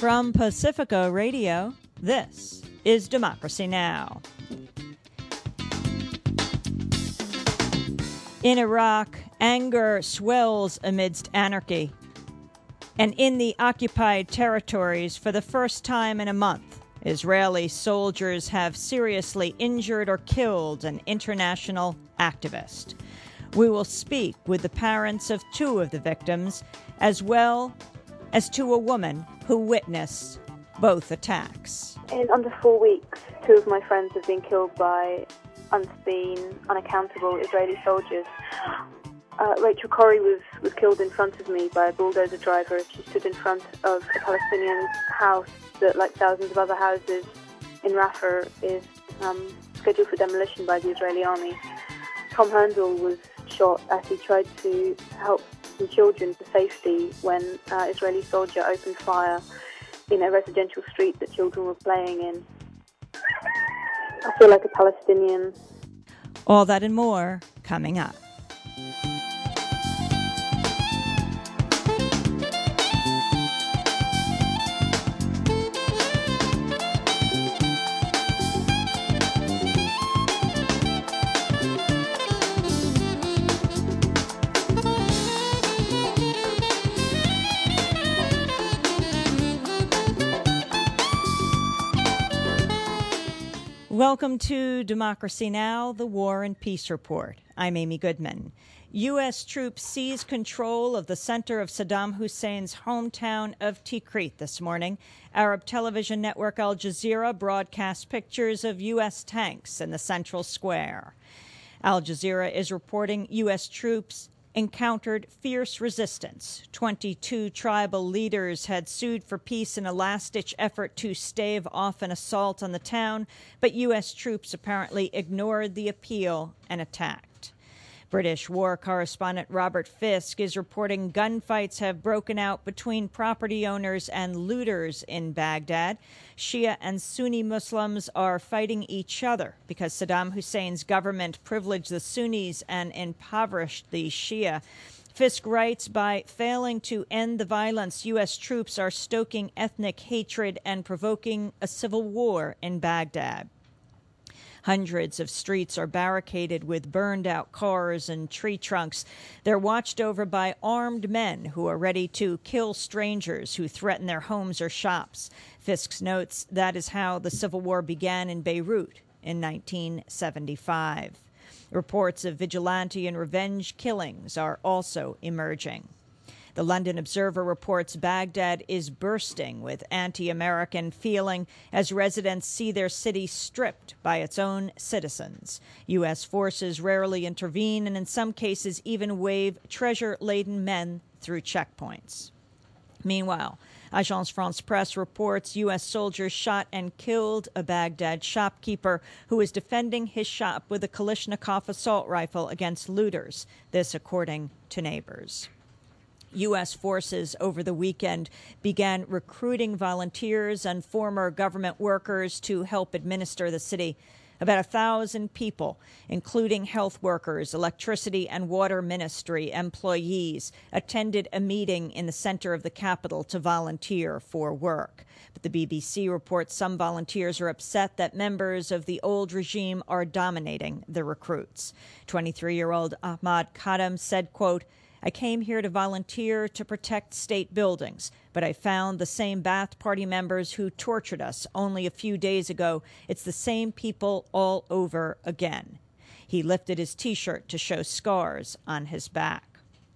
From Pacifica Radio, this is Democracy Now! In Iraq, anger swells amidst anarchy. And in the occupied territories, for the first time in a month, Israeli soldiers have seriously injured or killed an international activist. We will speak with the parents of two of the victims, as well as to a woman who witnessed both attacks. In under 4 weeks, two of my friends have been killed by unseen, unaccountable Israeli soldiers. Rachel Corrie was killed in front of me by a bulldozer driver. She stood in front of a Palestinian house that, like thousands of other houses in Rafah, is scheduled for demolition by the Israeli army. Tom Herndl was shot as he tried to help some children to safety when an Israeli soldier opened fire in a residential street that children were playing in. I feel like a Palestinian. All that and more coming up. Welcome to Democracy Now!, the War and Peace Report. I'm Amy Goodman. U.S. troops seized control of the center of Saddam Hussein's hometown of Tikrit this morning. Arab television network Al Jazeera broadcast pictures of U.S. tanks in the central square. Al Jazeera is reporting U.S. troops encountered fierce resistance. 22 tribal leaders had sued for peace in a last-ditch effort to stave off an assault on the town, but U.S. troops apparently ignored the appeal and attacked. British war correspondent Robert Fisk is reporting gunfights have broken out between property owners and looters in Baghdad. Shia and Sunni Muslims are fighting each other because Saddam Hussein's government privileged the Sunnis and impoverished the Shia. Fisk writes, by failing to end the violence, U.S. troops are stoking ethnic hatred and provoking a civil war in Baghdad. Hundreds of streets are barricaded with burned-out cars and tree trunks. They're watched over by armed men who are ready to kill strangers who threaten their homes or shops. Fisk notes that is how the civil war began in Beirut in 1975. Reports of vigilante and revenge killings are also emerging. The London Observer reports Baghdad is bursting with anti-American feeling as residents see their city stripped by its own citizens. U.S. forces rarely intervene and in some cases even wave treasure-laden men through checkpoints. Meanwhile, Agence France-Presse reports U.S. soldiers shot and killed a Baghdad shopkeeper who was defending his shop with a Kalashnikov assault rifle against looters, this according to neighbors. U.S. forces over the weekend began recruiting volunteers and former government workers to help administer the city. About 1,000 people, including health workers, electricity and water ministry employees, attended a meeting in the center of the capital to volunteer for work. But the BBC reports some volunteers are upset that members of the old regime are dominating the recruits. 23-year-old Ahmad Kadam said, quote, I came here to volunteer to protect state buildings, but I found the same Ba'ath Party members who tortured us only a few days ago. It's the same people all over again. He lifted his T-shirt to show scars on his back.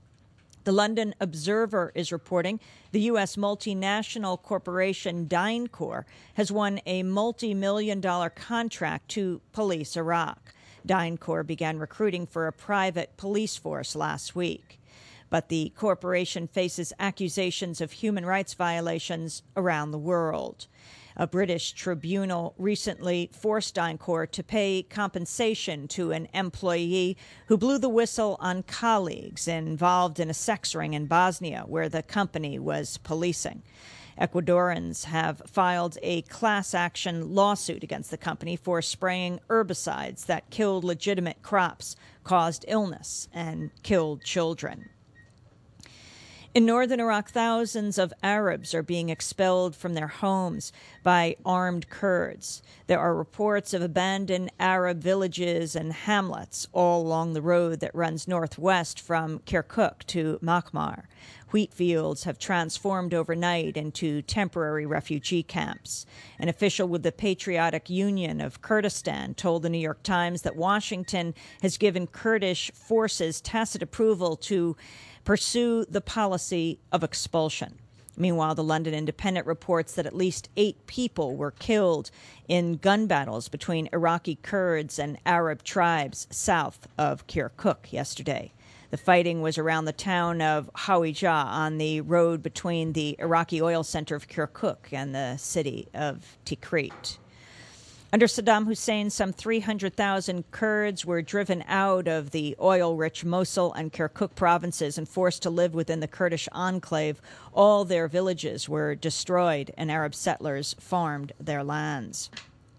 The London Observer is reporting the U.S. multinational corporation DynCorp has won a multi-million-dollar contract to police Iraq. DynCorp began recruiting for a private police force last week. But the corporation faces accusations of human rights violations around the world. A British tribunal recently forced DynCorp to pay compensation to an employee who blew the whistle on colleagues involved in a sex ring in Bosnia, where the company was policing. Ecuadorians have filed a class action lawsuit against the company for spraying herbicides that killed legitimate crops, caused illness, and killed children. In northern Iraq, thousands of Arabs are being expelled from their homes by armed Kurds. There are reports of abandoned Arab villages and hamlets all along the road that runs northwest from Kirkuk to Makhmar. Wheat fields have transformed overnight into temporary refugee camps. An official with the Patriotic Union of Kurdistan told the New York Times that Washington has given Kurdish forces tacit approval to pursue the policy of expulsion. Meanwhile, the London Independent reports that at least 8 people were killed in gun battles between Iraqi Kurds and Arab tribes south of Kirkuk yesterday. The fighting was around the town of Hawija on the road between the Iraqi oil center of Kirkuk and the city of Tikrit. Under Saddam Hussein, some 300,000 Kurds were driven out of the oil-rich Mosul and Kirkuk provinces and forced to live within the Kurdish enclave. All their villages were destroyed, and Arab settlers farmed their lands.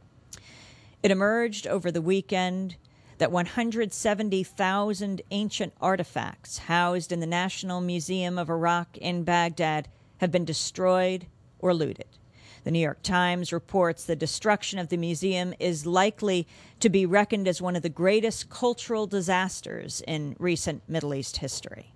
It emerged over the weekend that 170,000 ancient artifacts housed in the National Museum of Iraq in Baghdad have been destroyed or looted. The New York Times reports the destruction of the museum is likely to be reckoned as one of the greatest cultural disasters in recent Middle East history.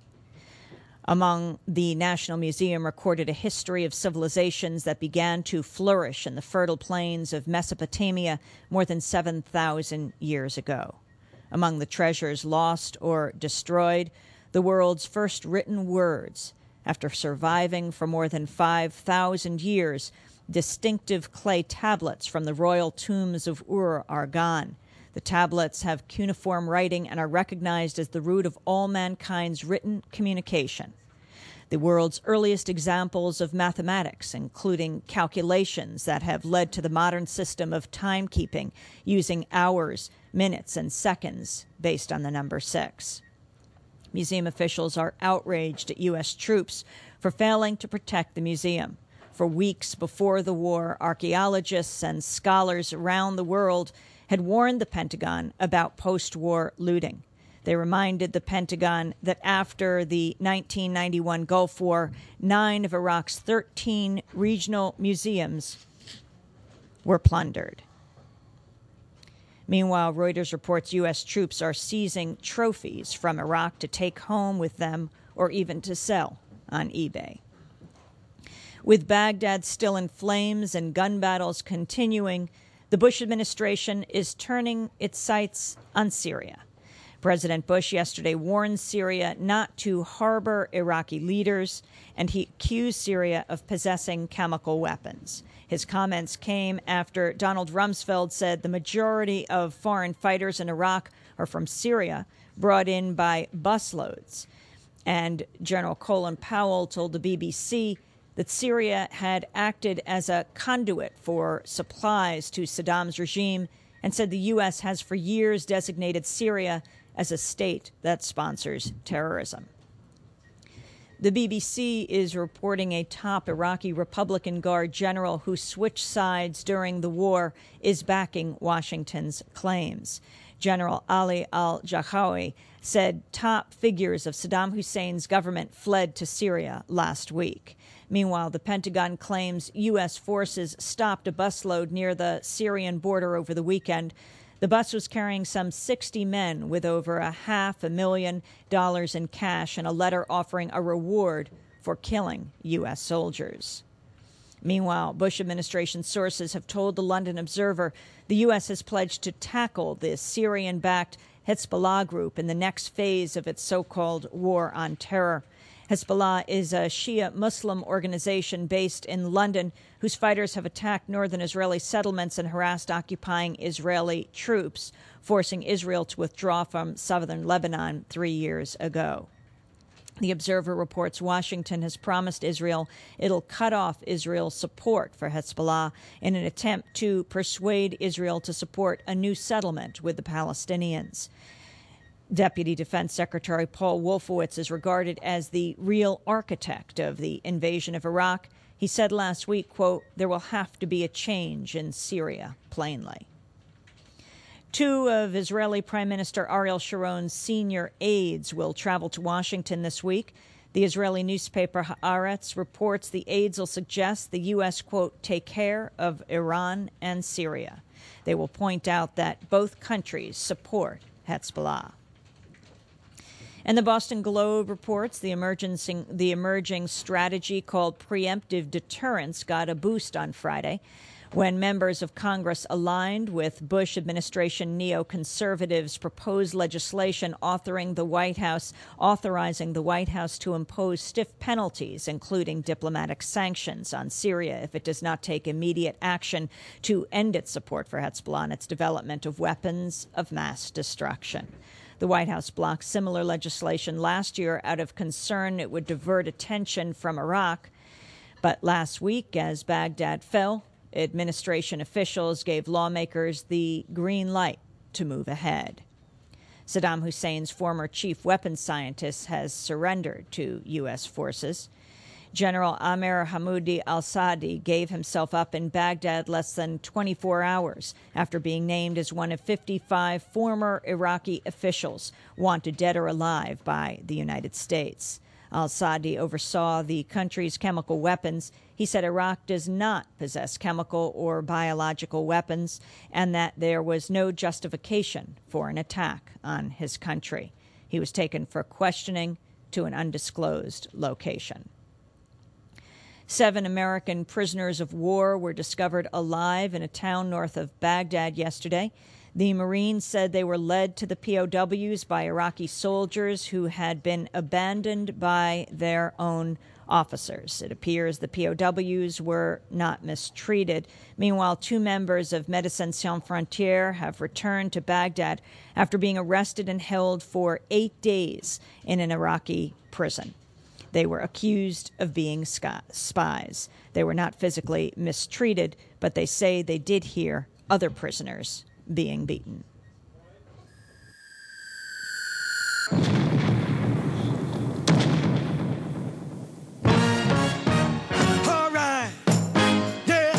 The National Museum recorded a history of civilizations that began to flourish in the fertile plains of Mesopotamia more than 7,000 years ago. Among the treasures lost or destroyed, the world's first written words, after surviving for more than 5,000 years, distinctive clay tablets from the royal tombs of Ur are gone. The tablets have cuneiform writing and are recognized as the root of all mankind's written communication. The world's earliest examples of mathematics, including calculations that have led to the modern system of timekeeping using hours, minutes, and seconds based on the number 6. Museum officials are outraged at U.S. troops for failing to protect the museum. For weeks before the war, archaeologists and scholars around the world had warned the Pentagon about post-war looting. They reminded the Pentagon that after the 1991 Gulf War, 9 of Iraq's 13 regional museums were plundered. Meanwhile, Reuters reports U.S. troops are seizing trophies from Iraq to take home with them or even to sell on eBay. With Baghdad still in flames and gun battles continuing, the Bush administration is turning its sights on Syria. President Bush yesterday warned Syria not to harbor Iraqi leaders, and he accused Syria of possessing chemical weapons. His comments came after Donald Rumsfeld said the majority of foreign fighters in Iraq are from Syria, brought in by busloads. And General Colin Powell told the BBC that Syria had acted as a conduit for supplies to Saddam's regime and said the U.S. has for years designated Syria as a state that sponsors terrorism. The BBC is reporting a top Iraqi Republican Guard general who switched sides during the war is backing Washington's claims. General Ali al-Jahawi said top figures of Saddam Hussein's government fled to Syria last week. Meanwhile, the Pentagon claims U.S. forces stopped a busload near the Syrian border over the weekend. The bus was carrying some 60 men with over $500,000 in cash and a letter offering a reward for killing U.S. soldiers. Meanwhile, Bush administration sources have told the London Observer the U.S. has pledged to tackle the Syrian-backed Hezbollah group in the next phase of its so-called war on terror. Hezbollah is a Shia Muslim organization based in London whose fighters have attacked northern Israeli settlements and harassed occupying Israeli troops, forcing Israel to withdraw from southern Lebanon 3 years ago. The Observer reports Washington has promised Israel it'll cut off Israel's support for Hezbollah in an attempt to persuade Israel to support a new settlement with the Palestinians. Deputy Defense Secretary Paul Wolfowitz is regarded as the real architect of the invasion of Iraq. He said last week, quote, "There will have to be a change in Syria, plainly." 2 of Israeli Prime Minister Ariel Sharon's senior aides will travel to Washington this week. The Israeli newspaper Haaretz reports the aides will suggest the U.S., quote, take care of Iran and Syria. They will point out that both countries support Hezbollah. And the Boston Globe reports the emerging strategy called preemptive deterrence got a boost on Friday when members of Congress aligned with Bush administration neoconservatives proposed legislation authorizing the White House to impose stiff penalties, including diplomatic sanctions on Syria if it does not take immediate action to end its support for Hezbollah and its development of weapons of mass destruction. The White House blocked similar legislation last year out of concern it would divert attention from Iraq. But last week, as Baghdad fell, administration officials gave lawmakers the green light to move ahead. Saddam Hussein's former chief weapons scientist has surrendered to U.S. forces. General Amir Hamoudi al-Saadi gave himself up in Baghdad less than 24 hours after being named as one of 55 former Iraqi officials wanted dead or alive by the United States. Al-Saadi oversaw the country's chemical weapons. He said Iraq does not possess chemical or biological weapons and that there was no justification for an attack on his country. He was taken for questioning to an undisclosed location. 7 American prisoners of war were discovered alive in a town north of Baghdad yesterday. The Marines said they were led to the POWs by Iraqi soldiers who had been abandoned by their own officers. It appears the POWs were not mistreated. Meanwhile, 2 members of Médecins Sans Frontières have returned to Baghdad after being arrested and held for 8 days in an Iraqi prison. They were accused of being spies. They were not physically mistreated, but they say they did hear other prisoners being beaten. All right, yeah.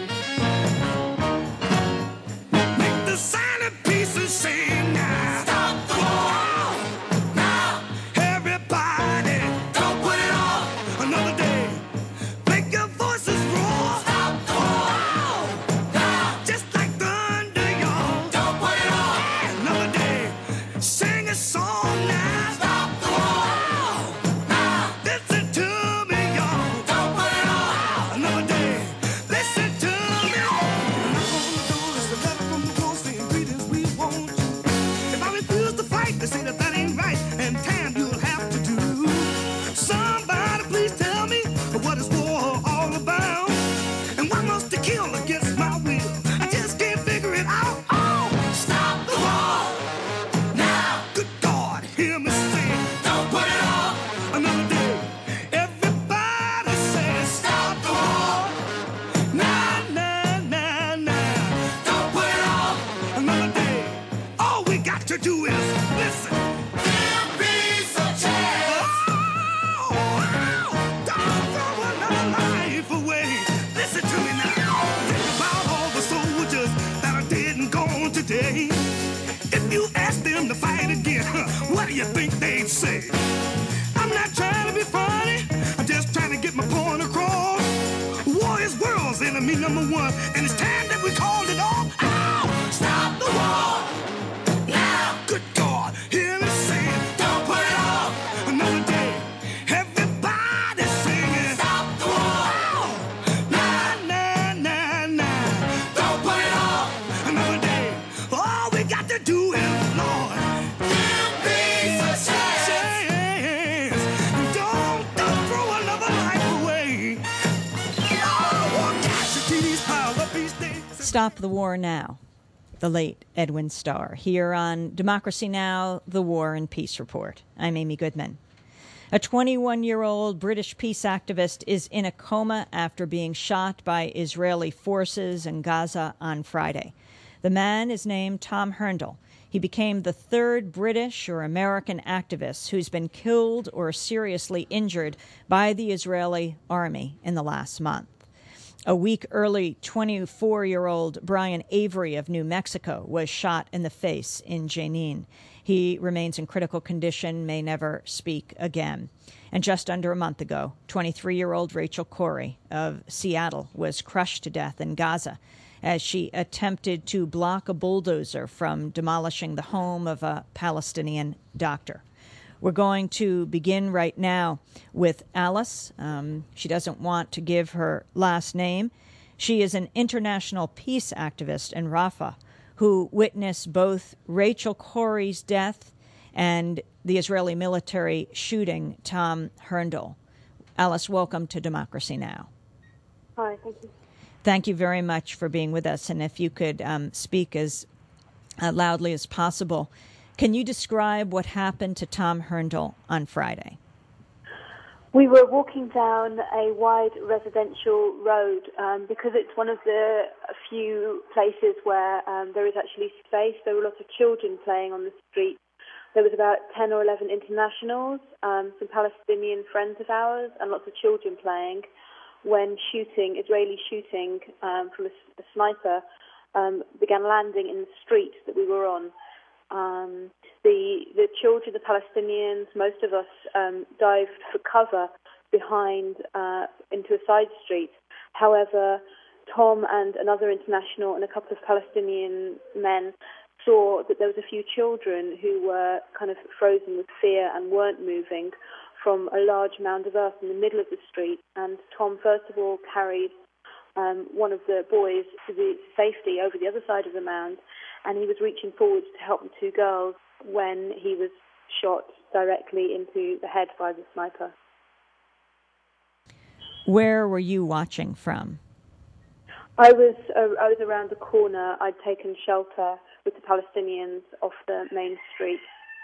Make the silent pieces sing now. Stop the war now. Everybody, don't put it off another day. Make your voices roar. Stop the war now. Just like thunder, y'all. Don't put it off another day. Sing a song now. Stop the war now. Listen to me, y'all. Don't put it off another day. Listen to me. Knock on the door, it's a letter from the war saying greetings, we want you. If I refuse to fight, they say that ain't right, and time you'll have to do. Somebody please tell me what is war all about, and why must it kill against my will? I just can't figure it out. Oh, stop the war now. Good God, hear me say, don't put it off another day. Everybody says stop the war. Nah, nah, nah, nah. Don't put it off another day. All we got to do is listen. Give peace a chance. Oh, don't throw another life away. Listen to me now. Think about all the soldiers that are dead and gone today. If you ask them to fight again, what do you think they'd say? I'm not trying to be funny. I'm just trying to get my point across. War is world's enemy number one, and it's time that we called it off. Ow! Stop the war now. Good God, hear me saying, don't put it off another day. Everybody singing, stop the war. Nah, nah, nah, nah. Don't put it off another day. All we got to do is, Lord, give peace a chance. Don't throw another life away. Oh, war casualties pile up each day. Stop the War Now, the late Edwin Starr, here on Democracy Now!, The War and Peace Report. I'm Amy Goodman. A 21-year-old British peace activist is in a coma after being shot by Israeli forces in Gaza on Friday. The man is named Tom Herndl. He became the 3rd British or American activist who's been killed or seriously injured by the Israeli army in the last month. A week early, 24-year-old Brian Avery of New Mexico was shot in the face in Jenin. He remains in critical condition, may never speak again. And just under a month ago, 23-year-old Rachel Corrie of Seattle was crushed to death in Gaza as she attempted to block a bulldozer from demolishing the home of a Palestinian doctor. We're going to begin right now with Alice. She doesn't want to give her last name. She is an international peace activist in Rafah who witnessed both Rachel Corrie's death and the Israeli military shooting Tom Herndl. Alice, welcome to Democracy Now! Hi, thank you. Thank you very much for being with us. And if you could speak as loudly as possible, can you describe what happened to Tom Herndl on Friday? We were walking down a wide residential road because it's one of the few places where there is actually space. There were lots of children playing on the street. There was about 10 or 11 internationals, some Palestinian friends of ours, and lots of children playing when Israeli shooting from a sniper began landing in the street that we were on. The children, the Palestinians, most of us dived for cover behind into a side street. However, Tom and another international and a couple of Palestinian men saw that there was a few children who were kind of frozen with fear and weren't moving from a large mound of earth in the middle of the street. And Tom, first of all, carried one of the boys to the safety over the other side of the mound, and he was reaching forward to help the two girls when he was shot directly into the head by the sniper. Where were you watching from? I was around the corner. I'd taken shelter with the Palestinians off the main street.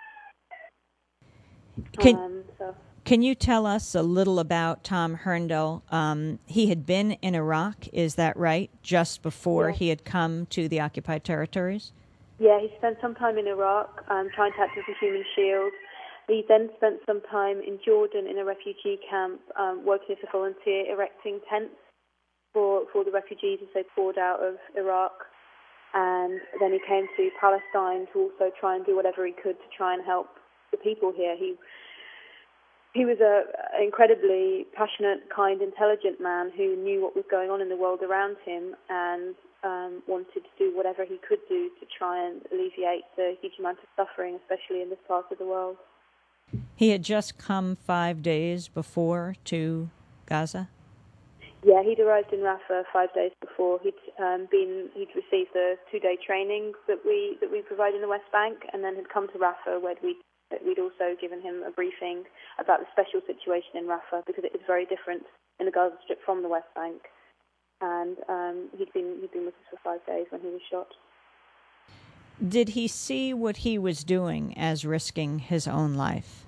Can you tell us a little about Tom Herndl? He had been in Iraq, is that right, just before he had come to the occupied territories? Yeah, he spent some time in Iraq trying to act as a human shield. He then spent some time in Jordan in a refugee camp, working as a volunteer, erecting tents for the refugees as they poured out of Iraq. And then he came to Palestine to also try and do whatever he could to try and help the people here. He was an incredibly passionate, kind, intelligent man who knew what was going on in the world around him and wanted to do whatever he could do to try and alleviate the huge amount of suffering, especially in this part of the world. He had just come 5 days before to Gaza? Yeah, he'd arrived in Rafah 5 days before. He'd received the 2-day training that we provide in the West Bank, and then had come to Rafah where we'd also given him a briefing about the special situation in Rafah because it is very different in the Gaza Strip from the West Bank. And he'd been with us for 5 days when he was shot. Did he see what he was doing as risking his own life?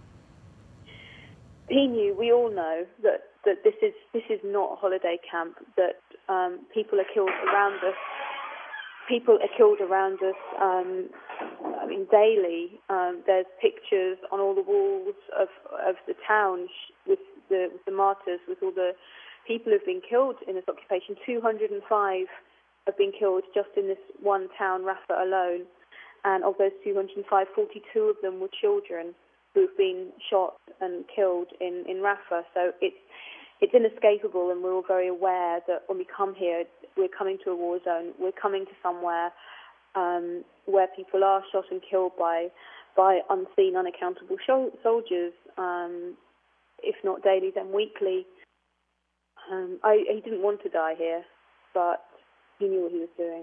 He knew. We all know that this is not a holiday camp. That people are killed around us. People are killed around us. Daily. There's pictures on all the walls of the town with the martyrs, with all the people who've been killed in this occupation. 205 have been killed just in this one town, Rafah alone. And of those 205, 42 of them were children who've been shot and killed in Rafah. So it's inescapable, and we're all very aware that when we come here, we're coming to a war zone. We're coming to somewhere where people are shot and killed by unseen, unaccountable soldiers, if not daily, then weekly. He didn't want to die here, but he knew what he was doing.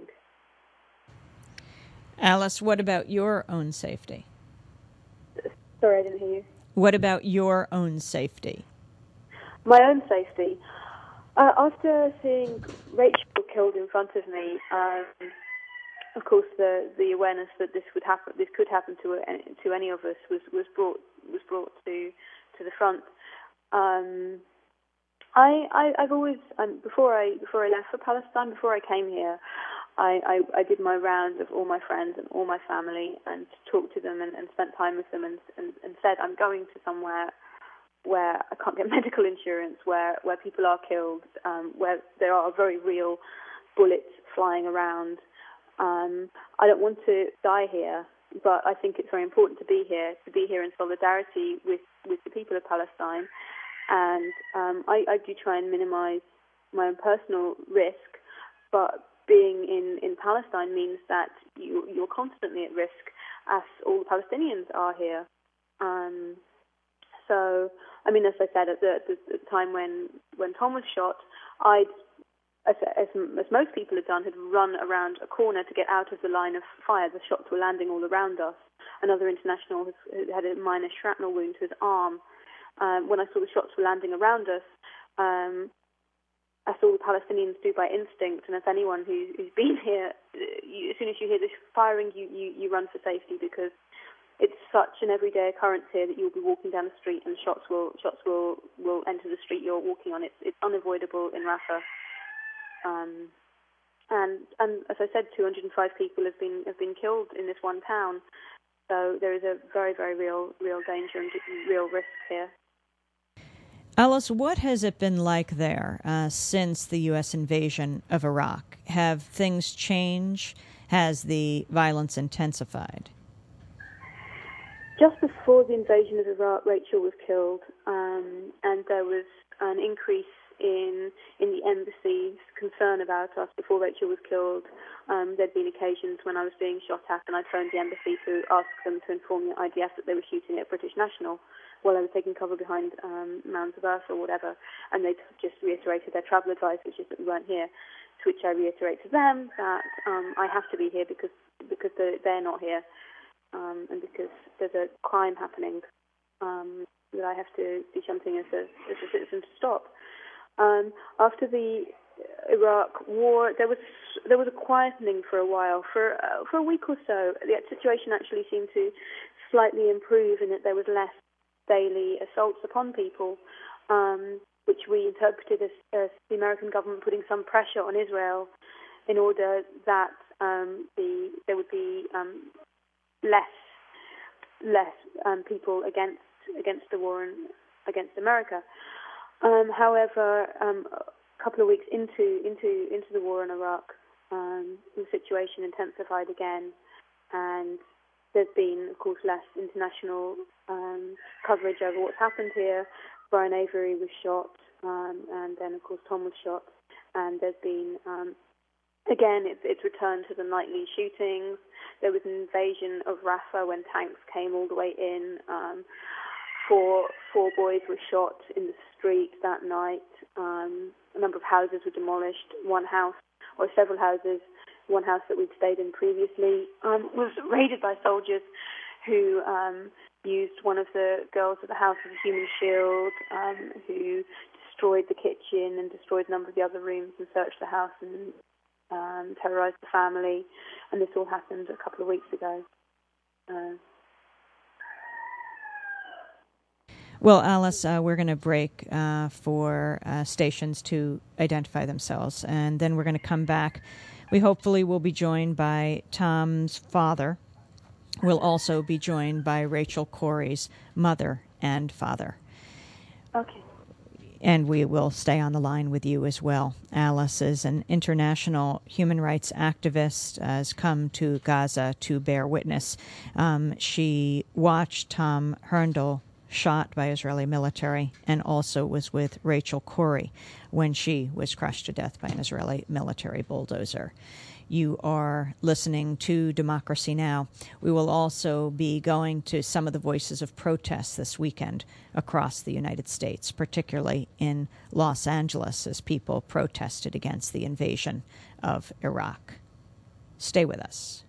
Alice, what about your own safety? Sorry, I didn't hear you. What about your own safety? My own safety? After seeing Rachel killed in front of me, of course, the awareness that this could happen to any of us was brought to the front. I've always before I left for Palestine, before I came here, I did my rounds of all my friends and all my family and talked to them and spent time with them and said, I'm going to somewhere where I can't get medical insurance, where people are killed, where there are very real bullets flying around. I don't want to die here. but I think it's very important to be here in solidarity with the people of Palestine. And I do try and minimize my own personal risk, but being in Palestine means that you're constantly at risk, as all the Palestinians are here. So, I mean, as I said, at the time when Tom was shot, as most people had done, had run around a corner to get out of the line of fire. The shots were landing all around us. Another international had a minor shrapnel wound to his arm. When I saw the shots were landing around us, I saw the Palestinians do by instinct, and as anyone who's been here, as soon as you hear the firing, you run for safety, because it's such an everyday occurrence here that you'll be walking down the street and shots will enter the street you're walking on. It's unavoidable in Rafah. And as I said, 205 people have been killed in this one town. So there is a very, very real danger and real risk here. Alice, what has it been like there since the U.S. invasion of Iraq? Have things changed? Has the violence intensified? Just before the invasion of Iraq, Rachel was killed, and there was an increase in the embassy's concern about us. Before Rachel was killed, there'd been occasions when I was being shot at, and I phoned the embassy to ask them to inform the IDF that they were shooting at a British national while I was taking cover behind mounds of earth or whatever, and they just reiterated their travel advice, which is that we weren't here. To which I reiterate to them that I have to be here because they're not here, and because there's a crime happening that I have to do something as a citizen to stop. After the Iraq war, there was a quietening for a while. For a week or so, the situation actually seemed to slightly improve in that there was less daily assaults upon people, which we interpreted as the American government putting some pressure on Israel in order that there would be less people against the war and against America. However, a couple of weeks into the war in Iraq, the situation intensified again, and there's been, of course, less international coverage over what's happened here. Brian Avery was shot, and then, of course, Tom was shot, and there's been, again, it's returned to the nightly shootings. There was an invasion of Rafah when tanks came all the way in. Four boys were shot in the street that night. A number of houses were demolished. One house, or several houses, one house that we'd stayed in previously, was raided by soldiers who used one of the girls of the house as a human shield, who destroyed the kitchen and destroyed a number of the other rooms and searched the house and terrorized the family. And this all happened a couple of weeks ago. Well, Alice, we're going to break for stations to identify themselves, and then we're going to come back. We hopefully will be joined by Tom's father. We'll also be joined by Rachel Corrie's mother and father. Okay. And we will stay on the line with you as well. Alice is an international human rights activist, has come to Gaza to bear witness. She watched Tom Herndl shot by Israeli military, and also was with Rachel Corrie when she was crushed to death by an Israeli military bulldozer. You are listening to Democracy Now! We will also be going to some of the voices of protest this weekend across the United States, particularly in Los Angeles, as people protested against the invasion of Iraq. Stay with us.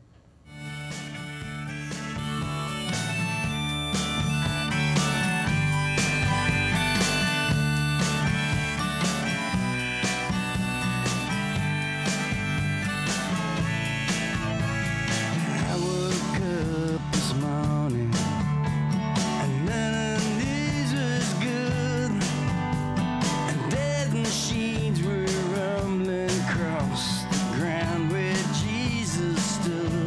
Machines were rumbling across the ground where Jesus stood.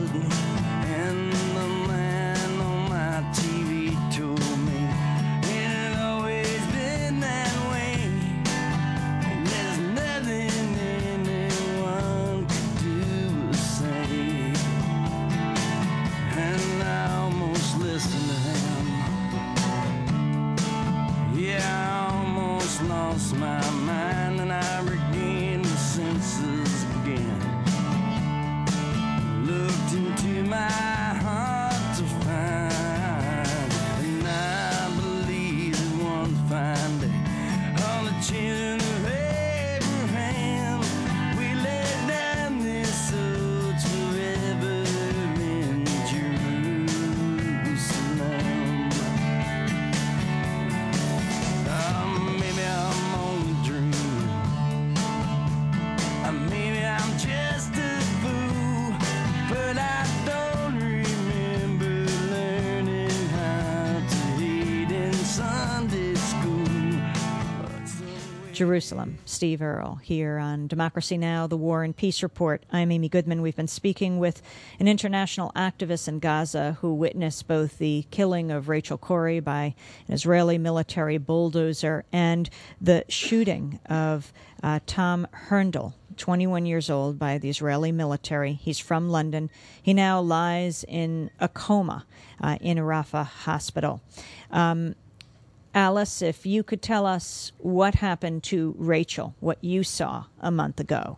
Jerusalem. Steve Earle here on Democracy Now!, the War and Peace Report. I'm Amy Goodman. We've been speaking with an international activist in Gaza who witnessed both the killing of Rachel Corrie by an Israeli military bulldozer and the shooting of Tom Herndl, 21 years old, by the Israeli military. He's from London. He now lies in a coma in a Rafah hospital. Alice, if you could tell us what happened to Rachel, what you saw a month ago.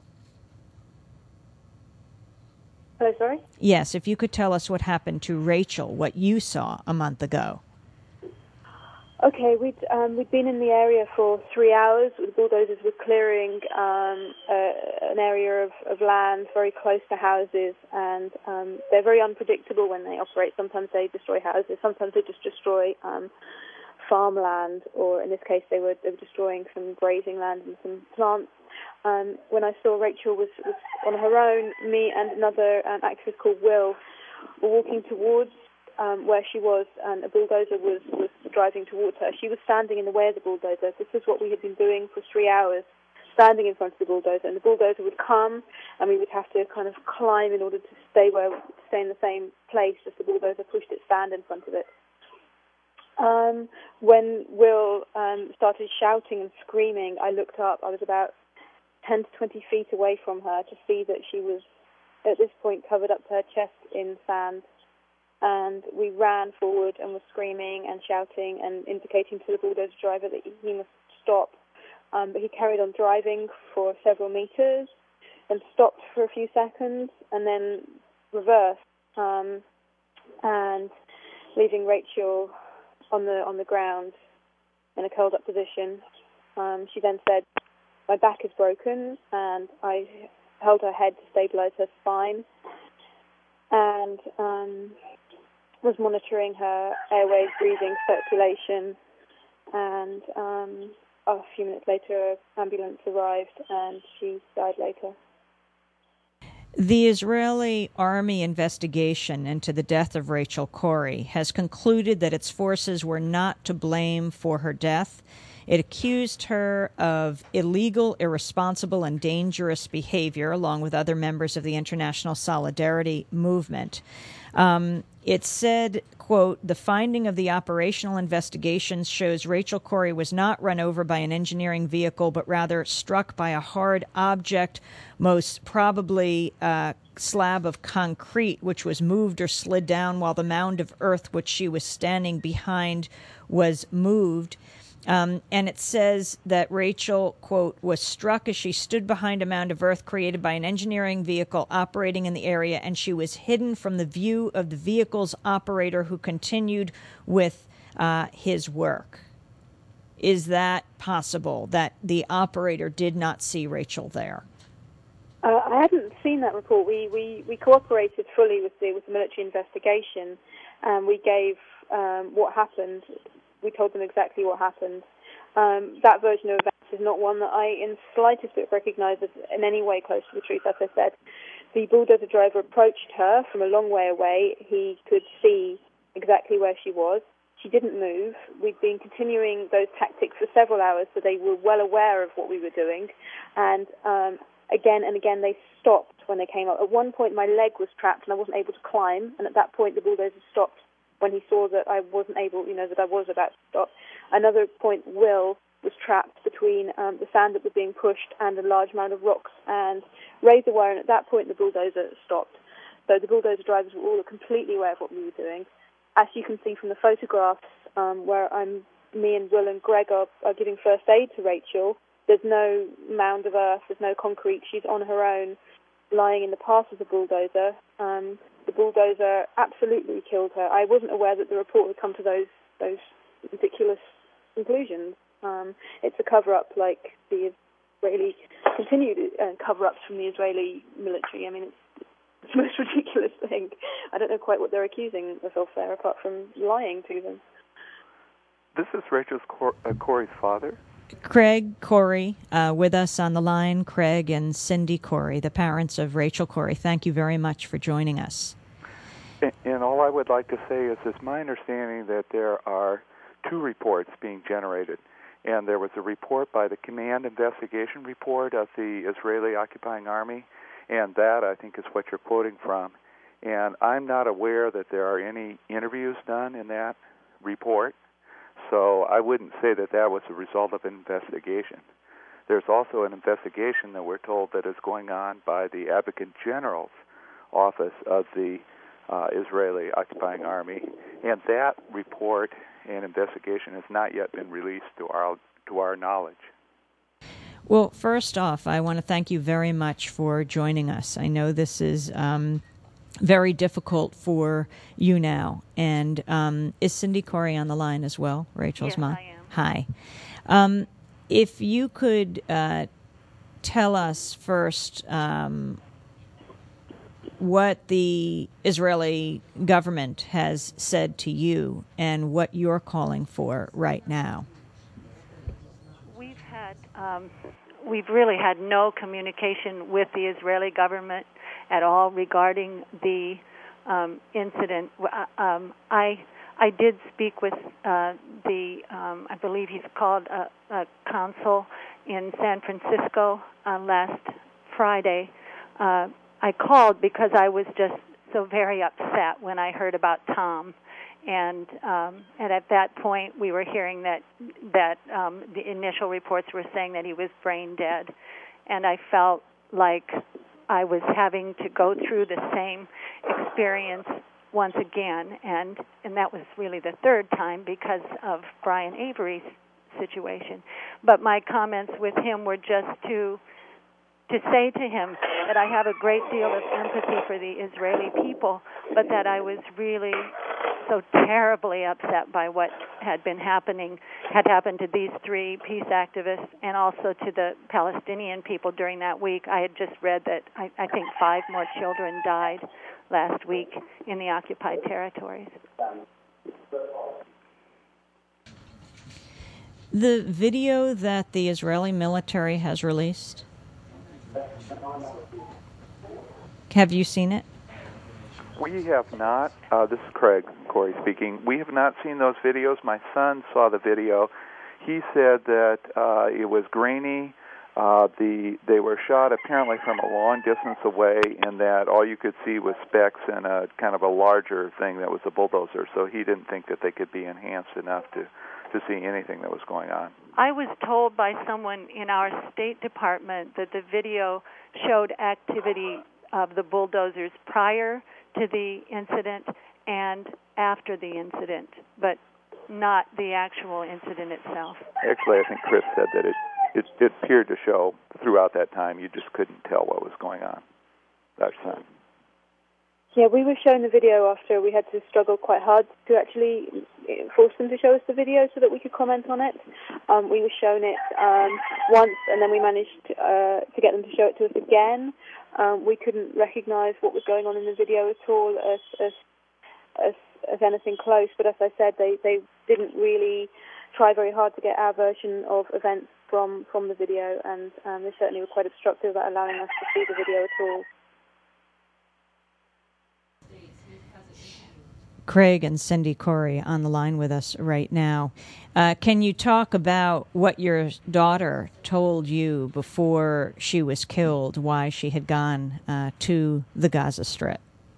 Hello, sorry? Yes, if you could tell us what happened to Rachel, what you saw a month ago. Okay, we'd been in the area for 3 hours. The bulldozers were clearing an area of land very close to houses, and they're very unpredictable when they operate. Sometimes they destroy houses, sometimes they just destroy farmland, or in this case they were destroying some grazing land and some plants. When I saw Rachel was on her own, me and another activist called Will were walking towards where she was, and a bulldozer was driving towards her. She was standing in the way of the bulldozer. This is what we had been doing for 3 hours, standing in front of the bulldozer, and the bulldozer would come and we would have to kind of climb in order to stay in the same place as the bulldozer pushed its stand in front of it. When Will started shouting and screaming, I looked up. I was about 10 to 20 feet away from her to see that she was, at this point, covered up to her chest in sand. And we ran forward and were screaming and shouting and indicating to the bulldozer driver that he must stop. But he carried on driving for several meters and stopped for a few seconds and then reversed, and leaving Rachel on the ground in a curled up position. She then said, "My back is broken," and I held her head to stabilize her spine and was monitoring her airways, breathing, circulation, and a few minutes later an ambulance arrived and she died later. The Israeli army investigation into the death of Rachel Corrie has concluded that its forces were not to blame for her death. It accused her of illegal, irresponsible, and dangerous behavior, along with other members of the International Solidarity Movement. It said, quote, "The finding of the operational investigations shows Rachel Corrie was not run over by an engineering vehicle, but rather struck by a hard object, most probably a slab of concrete, which was moved or slid down while the mound of earth which she was standing behind was moved." And it says that Rachel, quote, "was struck as she stood behind a mound of earth created by an engineering vehicle operating in the area, and she was hidden from the view of the vehicle's operator, who continued with his work." Is that possible, that the operator did not see Rachel there? I hadn't seen that report. We cooperated fully with the military investigation, and we gave what happened. We told them exactly what happened. That version of events is not one that I in slightest bit recognize as in any way close to the truth. As I said, the bulldozer driver approached her from a long way away. He could see exactly where she was. She didn't move. We'd been continuing those tactics for several hours, so they were well aware of what we were doing. And again and again, they stopped when they came up. At one point, my leg was trapped and I wasn't able to climb, and at that point, the bulldozer stopped when he saw that I wasn't able, that I was about to stop. Another point, Will was trapped between the sand that was being pushed and a large amount of rocks and razor wire, and at that point the bulldozer stopped. So the bulldozer drivers were all completely aware of what we were doing. As you can see from the photographs, where me and Will and Greg are giving first aid to Rachel, there's no mound of earth, there's no concrete. She's on her own, lying in the path of the bulldozer. The bulldozer absolutely killed her. I wasn't aware that the report had come to those ridiculous conclusions. It's a cover-up like the Israeli continued cover-ups from the Israeli military. I mean, it's the most ridiculous thing. I don't know quite what they're accusing us of there, apart from lying to them. This is Rachel Corrie's father. Craig Corrie with us on the line. Craig and Cindy Corrie, the parents of Rachel Corrie. Thank you very much for joining us. And all I would like to say is it's my understanding that there are two reports being generated, And there was a report by the Command Investigation Report of the Israeli occupying army, and that, I think, is what you're quoting from. And I'm not aware that there are any interviews done in that report, so I wouldn't say that that was a result of an investigation. There's also an investigation that we're told that is going on by the Advocate General's office of the Israeli occupying army, and that report and investigation has not yet been released to our knowledge. Well, first off, I want to thank you very much for joining us. I know this is very difficult for you now. And is Cindy Corey on the line as well, Rachel's mom? Yes, I am. Hi. If you could tell us first what the Israeli government has said to you and what you're calling for right now. We've really had no communication with the Israeli government at all regarding the incident. I did speak with I believe he's called a consul in San Francisco last Friday. I called because I was just so very upset when I heard about Tom. And at that point, we were hearing that the initial reports were saying that he was brain dead, and I felt like I was having to go through the same experience once again, and that was really the third time because of Brian Avery's situation. But my comments with him were just to say to him that I have a great deal of empathy for the Israeli people, but that I was really so terribly upset by what had happened to these three peace activists and also to the Palestinian people during that week. I had just read that I think 5 more children died last week in the occupied territories. The video that the Israeli military has released, have you seen it? We have not. This is Craig Corey speaking. We have not seen those videos. My son saw the video. He said that it was grainy. They were shot apparently from a long distance away, and that all you could see was specks and a kind of a larger thing that was a bulldozer. So he didn't think that they could be enhanced enough to see anything that was going on. I was told by someone in our State Department that the video showed activity of the bulldozers prior to the incident and after the incident, but not the actual incident itself. Actually, I think Chris said that it appeared to show throughout that time. You just couldn't tell what was going on that time. Yeah, we were shown the video after we had to struggle quite hard to actually force them to show us the video so that we could comment on it. We were shown it once, and then we managed to get them to show it to us again. We couldn't recognize what was going on in the video at all as anything close, but as I said, they didn't really try very hard to get our version of events from the video, and they certainly were quite obstructive about allowing us to see the video at all. Craig and Cindy Corey on the line with us right now. Can you talk about what your daughter told you before she was killed, why she had gone to the Gaza Strip?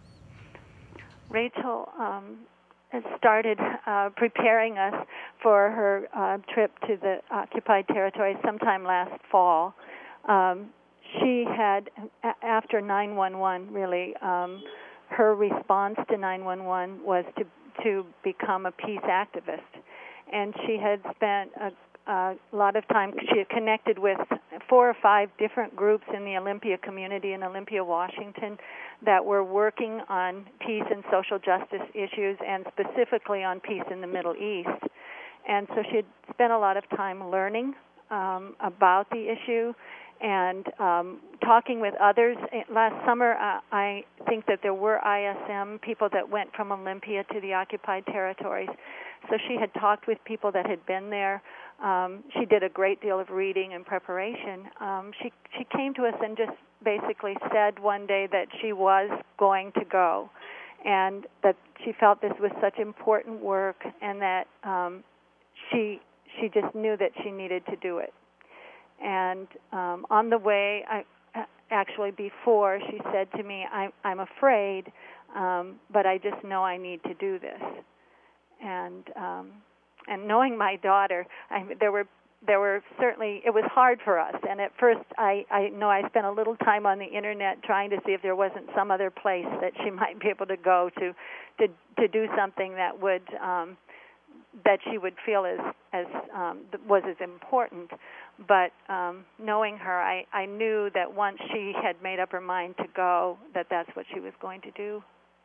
Rachel had started preparing us for her trip to the occupied territory sometime last fall. She had, after 9/11, really, her response to 9/11 was to become a peace activist, and she had spent a lot of time. She had connected with 4 or 5 different groups in the Olympia community in Olympia, Washington, that were working on peace and social justice issues, and specifically on peace in the Middle East. And so she had spent a lot of time learning about the issue and talking with others. Last summer, I think that there were ISM people that went from Olympia to the occupied territories. So she had talked with people that had been there. She did a great deal of reading and preparation. She came to us and just basically said one day that she was going to go, and that she felt this was such important work, and that she she just knew that she needed to do it. And on the way, actually before, she said to me, I'm afraid, but I just know I need to do this. And knowing my daughter, there were certainly, it was hard for us. And at first, I know I spent a little time on the internet trying to see if there wasn't some other place that she might be able to go to do something that would that she would feel was as important. But knowing her, I knew that once she had made up her mind to go, that's what she was going to do.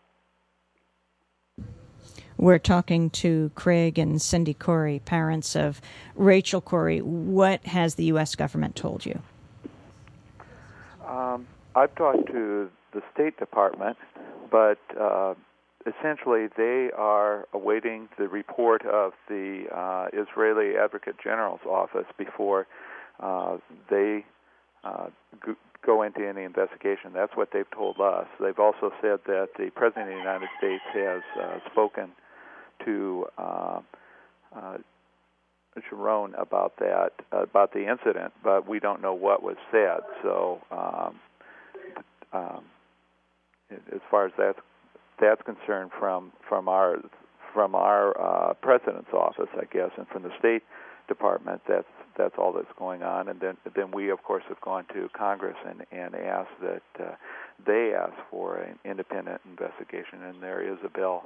We're talking to Craig and Cindy Corey, parents of Rachel Corrie. What has the U.S. government told you? I've talked to the State Department, but essentially they are awaiting the report of the Israeli Advocate General's office before they go into any investigation. That's what they've told us. They've also said that the President of the United States has spoken to Sharon about that, about the incident, but we don't know what was said. So as far as that's concerned, from our President's office, I guess, and from the State Department, that's all that's going on. And then we, of course, have gone to Congress and asked that they ask for an independent investigation, and there is a bill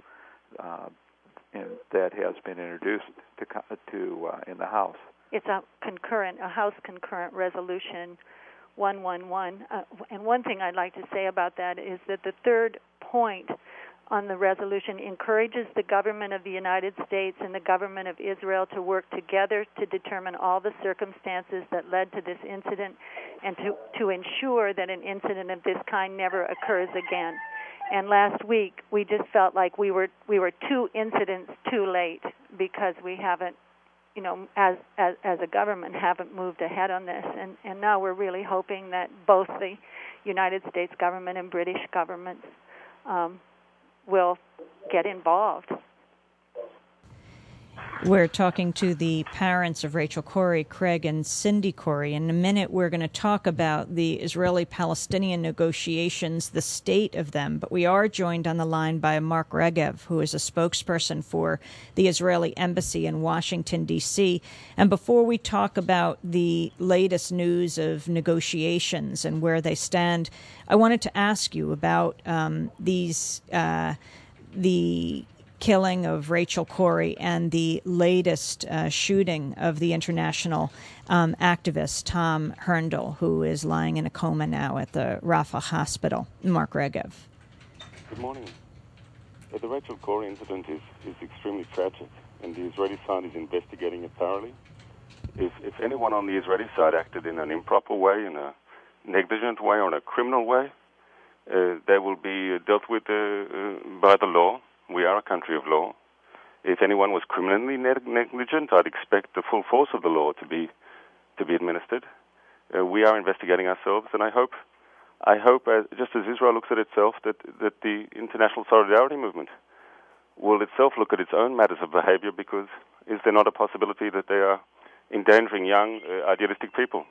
that has been introduced to in the House. It's a House concurrent resolution 111. And one thing I'd like to say about that is that the third point on the resolution encourages the government of the United States and the government of Israel to work together to determine all the circumstances that led to this incident and to ensure that an incident of this kind never occurs again. And last week, we just felt like we were 2 incidents too late because we haven't, as a government, haven't moved ahead on this. And now we're really hoping that both the United States government and British governments will get involved. We're talking to the parents of Rachel Corrie, Craig and Cindy Corrie. In a minute, we're going to talk about the Israeli-Palestinian negotiations, the state of them. But we are joined on the line by Mark Regev, who is a spokesperson for the Israeli embassy in Washington, D.C. And before we talk about the latest news of negotiations and where they stand, I wanted to ask you about the killing of Rachel Corrie and the latest shooting of the international activist Tom Herndl, who is lying in a coma now at the Rafah hospital. Mark Regev. Good morning. The Rachel Corrie incident is extremely tragic, and the Israeli side is investigating it thoroughly. If anyone on the Israeli side acted in an improper way, in a negligent way, or in a criminal way, they will be dealt with by the law. We are a country of law. If anyone was criminally negligent, I'd expect the full force of the law to be administered. We are investigating ourselves, and I hope, just as Israel looks at itself, that the international solidarity movement will itself look at its own matters of behavior, because is there not a possibility that they are endangering young, idealistic people?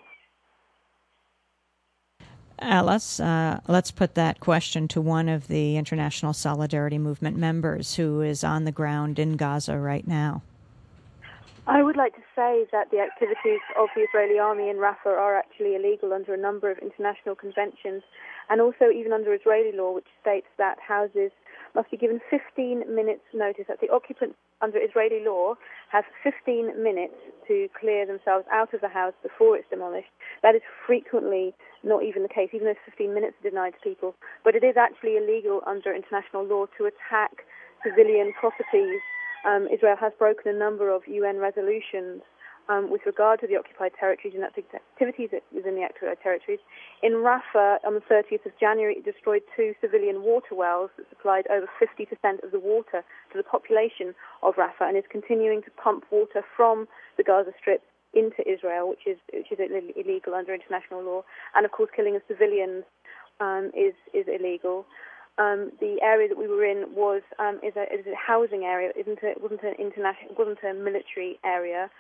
Alice, let's put that question to one of the International Solidarity Movement members who is on the ground in Gaza right now. I would like to say that the activities of the Israeli army in Rafah are actually illegal under a number of international conventions, and also even under Israeli law, which states that houses must be given 15 minutes notice, that the occupants under Israeli law have 15 minutes to clear themselves out of the house before it's demolished. That is frequently not even the case, even though 15 minutes are denied to people. But it is actually illegal under international law to attack civilian properties. Israel has broken a number of UN resolutions with regard to the occupied territories and its activities within the occupied territories. In Rafah, on the 30th of January, it destroyed 2 civilian water wells that supplied over 50% of the water to the population of Rafah, and is continuing to pump water from the Gaza Strip into Israel, which is illegal under international law. And of course, killing of civilians is illegal. The area that we were in is a housing area. It wasn't a military area.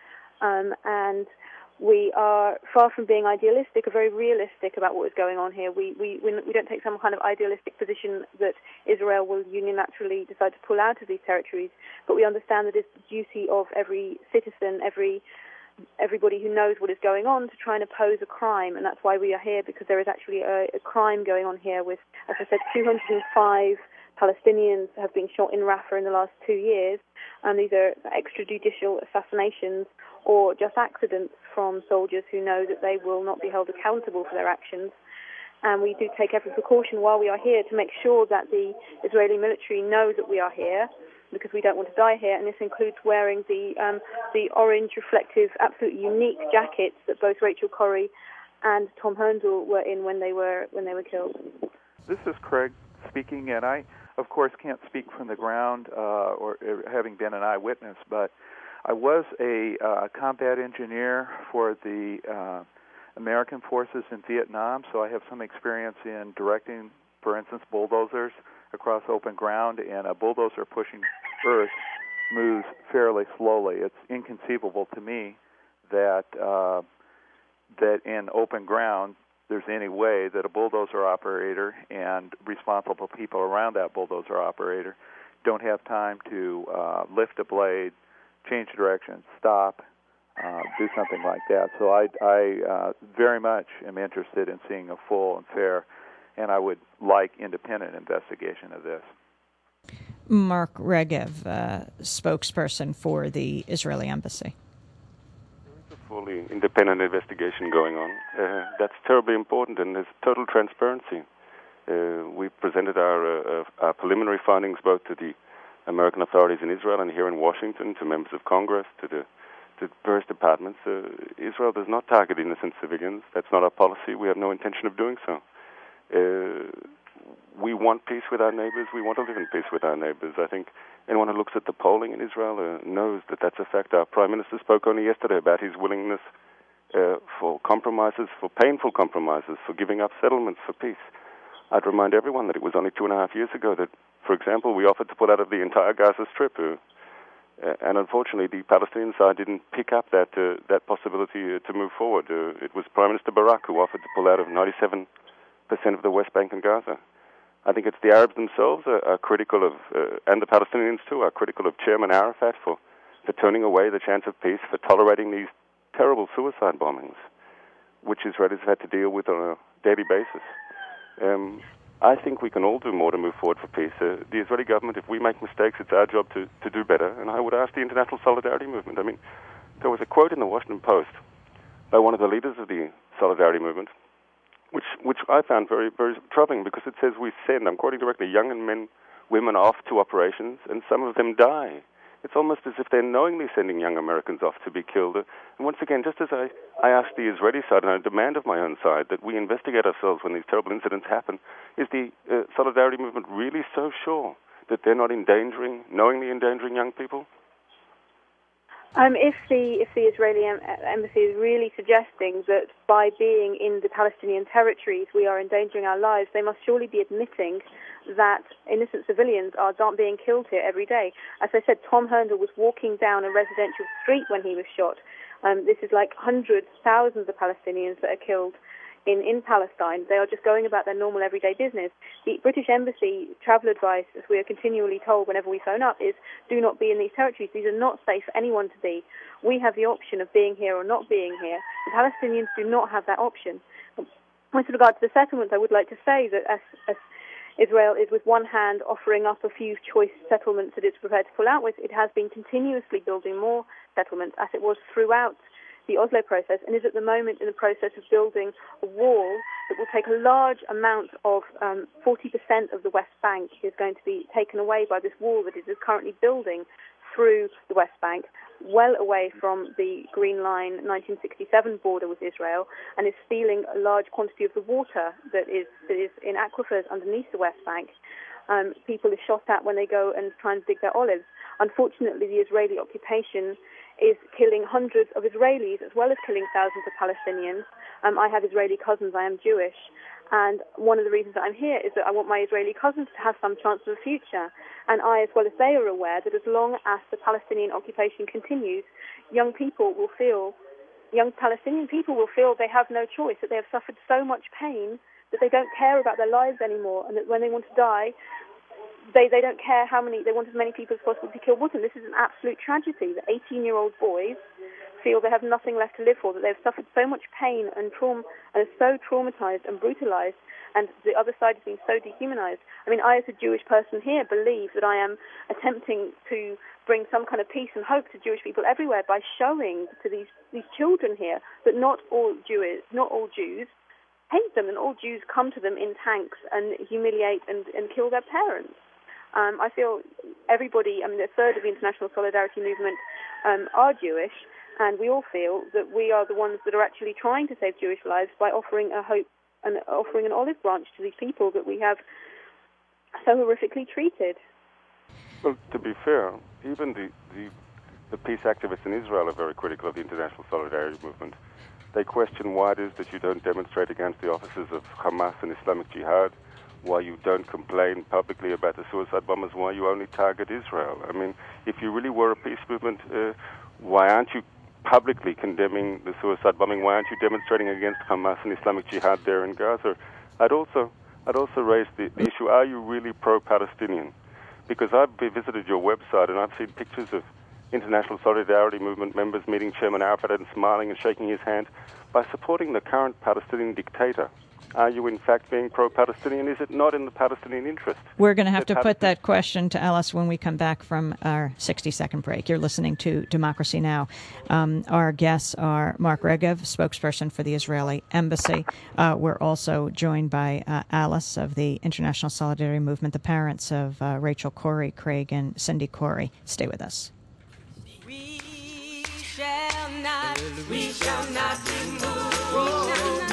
and we are far from being idealistic, or very realistic about what is going on here. We don't take some kind of idealistic position that Israel will unilaterally decide to pull out of these territories, but we understand that it's the duty of every citizen, everybody who knows what is going on, to try and oppose a crime, and that's why we are here, because there is actually a crime going on here with, as I said, 205 Palestinians have been shot in Rafah in the last 2 years, and these are extrajudicial assassinations or just accidents from soldiers who know that they will not be held accountable for their actions. And we do take every precaution while we are here to make sure that the Israeli military knows that we are here, because we don't want to die here, and this includes wearing the orange, reflective, absolutely unique jackets that both Rachel Corrie and Tom Herndl were in when they were killed. This is Craig speaking, and I, of course, can't speak from the ground or having been an eyewitness, but I was a combat engineer for the American forces in Vietnam, so I have some experience in directing, for instance, bulldozers across open ground, and a bulldozer pushing earth moves fairly slowly. It's inconceivable to me that that in open ground there's any way that a bulldozer operator and responsible people around that bulldozer operator don't have time to lift a blade, change direction, stop, do something like that. So I very much am interested in seeing a full and fair, and I would like independent investigation of this. Mark Regev, spokesperson for the Israeli embassy. There is a fully independent investigation going on. That's terribly important, and there's total transparency. We've presented our preliminary findings both to the American authorities in Israel and here in Washington, to members of Congress, to various departments. Israel does not target innocent civilians. That's not our policy. We have no intention of doing so. We want peace with our neighbors. We want to live in peace with our neighbors. I think anyone who looks at the polling in Israel knows that that's a fact. Our Prime Minister spoke only yesterday about his willingness for compromises, for painful compromises, for giving up settlements for peace. I'd remind everyone that it was only 2.5 years ago that, for example, we offered to pull out of the entire Gaza Strip, and unfortunately the Palestinian side didn't pick up that possibility to move forward. It was Prime Minister Barak who offered to pull out of 97% of the West Bank and Gaza. I think it's the Arabs themselves are critical of, and the Palestinians too, are critical of Chairman Arafat for turning away the chance of peace, for tolerating these terrible suicide bombings, which Israelis have had to deal with on a daily basis. I think we can all do more to move forward for peace. The Israeli government, if we make mistakes, it's our job to do better, and I would ask the International Solidarity Movement. I mean, there was a quote in the Washington Post by one of the leaders of the Solidarity Movement, which I found very, very troubling, because it says we send, I'm quoting directly, young men, women off to operations, and some of them die. It's almost as if they're knowingly sending young Americans off to be killed. And once again, just as I asked the Israeli side, and I demand of my own side, that we investigate ourselves when these terrible incidents happen, is the Solidarity Movement really so sure that they're not knowingly endangering young people? If the Israeli embassy is really suggesting that by being in the Palestinian territories we are endangering our lives, they must surely be admitting that innocent civilians are being killed here every day. As I said, Tom Herndl was walking down a residential street when he was shot. This is like hundreds, thousands of Palestinians that are killed in Palestine. They are just going about their normal everyday business. The British Embassy travel advice, as we are continually told whenever we phone up, is do not be in these territories. These are not safe for anyone to be. We have the option of being here or not being here. The Palestinians do not have that option. With regard to the settlements, I would like to say that as Israel is with one hand offering up a few choice settlements that it's prepared to pull out with, it has been continuously building more settlements, as it was throughout the Oslo process, and is at the moment in the process of building a wall that will take a large amount of 40% of the West Bank is going to be taken away by this wall that it is currently building through the West Bank, well away from the Green Line 1967 border with Israel, and is stealing a large quantity of the water that is in aquifers underneath the West Bank. People are shot at when they go and try and dig their olives. Unfortunately, the Israeli occupation is killing hundreds of Israelis as well as killing thousands of Palestinians. I have Israeli cousins. I am Jewish. And one of the reasons that I'm here is that I want my Israeli cousins to have some chance of a future. And I, as well as they, are aware that as long as the Palestinian occupation continues, young Palestinian people will feel they have no choice, that they have suffered so much pain that they don't care about their lives anymore, and that when they want to die, they don't care they want as many people as possible to be killed with them. This is an absolute tragedy that 18-year-old boys feel they have nothing left to live for, that they've suffered so much pain and trauma and are so traumatized and brutalized, and the other side has been so dehumanized. I mean, I, as a Jewish person here, believe that I am attempting to bring some kind of peace and hope to Jewish people everywhere by showing to these children here that not all Jews hate them, and all Jews come to them in tanks and humiliate and kill their parents. I feel everybody, a third of the international solidarity movement are Jewish, and we all feel that we are the ones that are actually trying to save Jewish lives by offering a hope and offering an olive branch to these people that we have so horrifically treated. Well, to be fair, even the peace activists in Israel are very critical of the international solidarity movement. They question why it is that you don't demonstrate against the officers of Hamas and Islamic Jihad, why you don't complain publicly about the suicide bombers, why you only target Israel. I mean, if you really were a peace movement, why aren't you publicly condemning the suicide bombing? Why aren't you demonstrating against Hamas and Islamic Jihad there in Gaza? I'd also raise the issue, are you really pro-Palestinian? Because I've visited your website and I've seen pictures of International Solidarity Movement members meeting Chairman Arafat and smiling and shaking his hand. By supporting the current Palestinian dictator, are you in fact being pro-Palestinian? Is it not in the Palestinian interest? We're going to have to put that question to Alice when we come back from our 60-second break. You're listening to Democracy Now! Our guests are Mark Regev, spokesperson for the Israeli Embassy. We're also joined by Alice of the International Solidarity Movement, the parents of Rachel Corrie, Craig, and Cindy Corrie. Stay with us. We shall not be moved.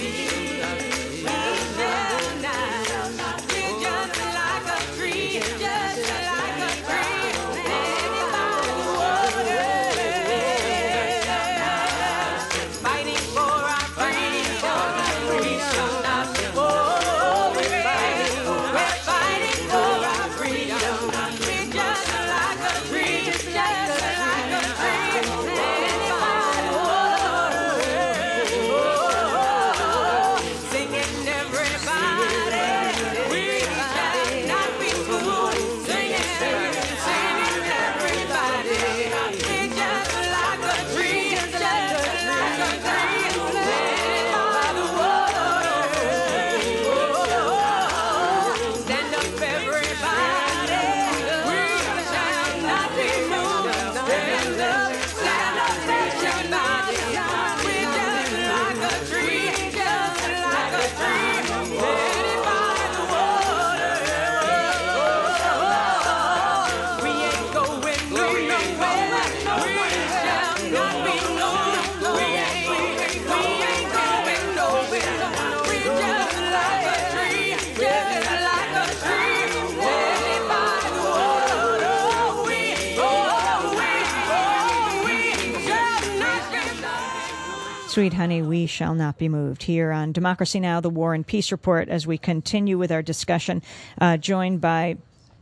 Sweet Honey, We Shall Not Be Moved, here on Democracy Now!, the War and Peace Report, as we continue with our discussion, joined by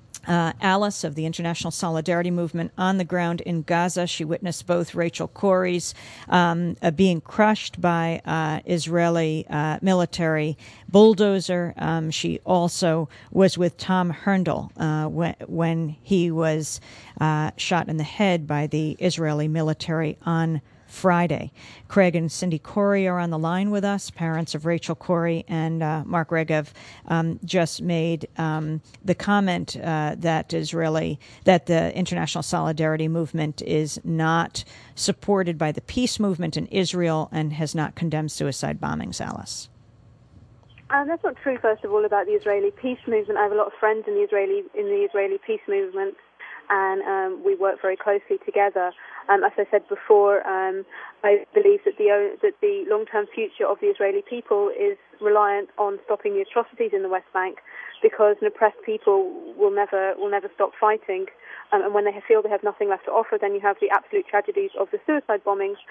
Alice of the International Solidarity Movement on the ground in Gaza. She witnessed both Rachel Corrie's being crushed by Israeli military bulldozer. She also was with Tom Herndl when he was shot in the head by the Israeli military on Friday. Craig and Cindy Corrie are on the line with us, parents of Rachel Corrie, and Mark Regev just made the comment that the International Solidarity Movement is not supported by the peace movement in Israel and has not condemned suicide bombings. Alice? That's not true, first of all, about the Israeli peace movement. I have a lot of friends in the Israeli peace movement, and we work very closely together. As I said before, I believe that the long-term future of the Israeli people is reliant on stopping the atrocities in the West Bank, because an oppressed people will never stop fighting. And when they feel they have nothing left to offer, then you have the absolute tragedies of the suicide bombings.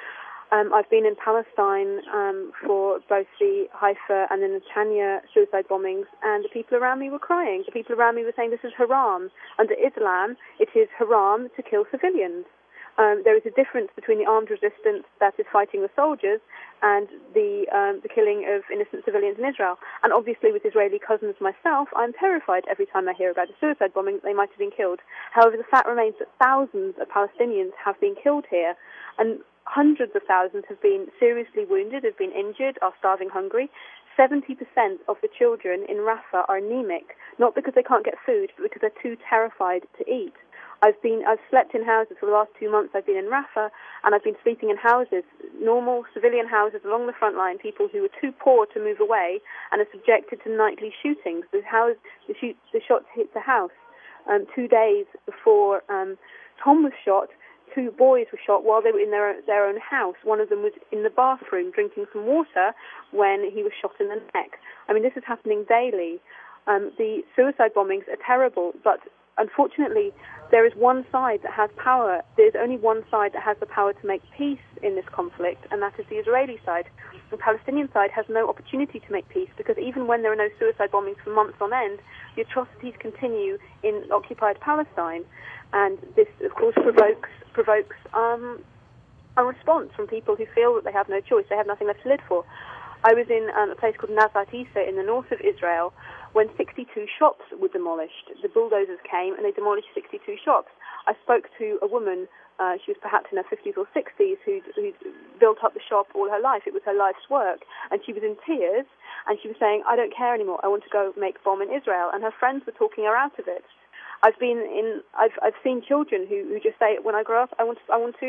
I've been in Palestine for both the Haifa and the Netanya suicide bombings, and the people around me were crying. The people around me were saying this is haram. Under Islam, it is haram to kill civilians. There is a difference between the armed resistance that is fighting the soldiers and the killing of innocent civilians in Israel. And obviously, with Israeli cousins myself, I'm terrified every time I hear about a suicide bombing that they might have been killed. However, the fact remains that thousands of Palestinians have been killed here, and hundreds of thousands have been seriously wounded, have been injured, are starving hungry. 70% of the children in Rafah are anemic, not because they can't get food, but because they're too terrified to eat. I've slept in houses for the last 2 months. I've been in Rafah, and I've been sleeping in houses, normal civilian houses along the front line, people who were too poor to move away and are subjected to nightly shootings. The shots hit the house. 2 days before Tom was shot, 2 boys were shot while they were in their own house. One of them was in the bathroom drinking some water when he was shot in the neck. I mean, this is happening daily. The suicide bombings are terrible, but unfortunately, there is one side that has power. There's only one side that has the power to make peace in this conflict, and that is the Israeli side. The Palestinian side has no opportunity to make peace, because even when there are no suicide bombings for months on end, the atrocities continue in occupied Palestine. And this, of course, provokes a response from people who feel that they have no choice, they have nothing left to live for. I was in a place called Navrat Isa in the north of Israel when 62 shops were demolished. The bulldozers came and they demolished 62 shops. I spoke to a woman, she was perhaps in her 50s or 60s, who'd built up the shop all her life. It was her life's work. And she was in tears, and she was saying, I don't care anymore, I want to go make bomb in Israel. And her friends were talking her out of it. I've seen children who just say, when I grow up, I want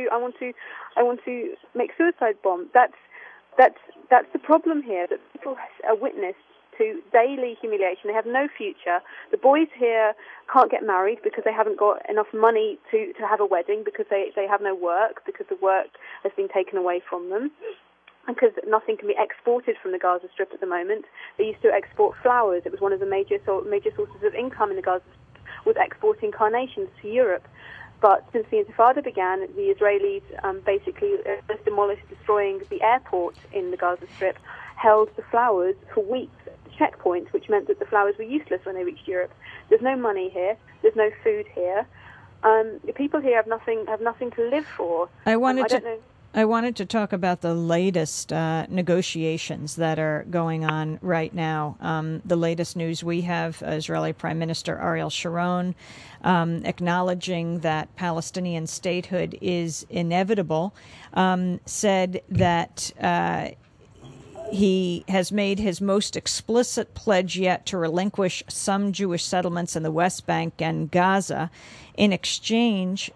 to make suicide bomb. That's the problem here, that people are witness to daily humiliation. They have no future. The boys here can't get married because they haven't got enough money to have a wedding, because they have no work, because the work has been taken away from them, and because nothing can be exported from the Gaza Strip at the moment. They used to export flowers. It was one of the major sources of income in the Gaza Strip, was exporting carnations to Europe. But since the Intifada began, the Israelis basically demolished, destroying the airport in the Gaza Strip, held the flowers for weeks at the checkpoint, which meant that the flowers were useless when they reached Europe. There's no money here. There's no food here. The people here have nothing to live for. I wanted to talk about the latest negotiations that are going on right now. The latest news we have, Israeli Prime Minister Ariel Sharon acknowledging that Palestinian statehood is inevitable, said that he has made his most explicit pledge yet to relinquish some Jewish settlements in the West Bank and Gaza. In exchange,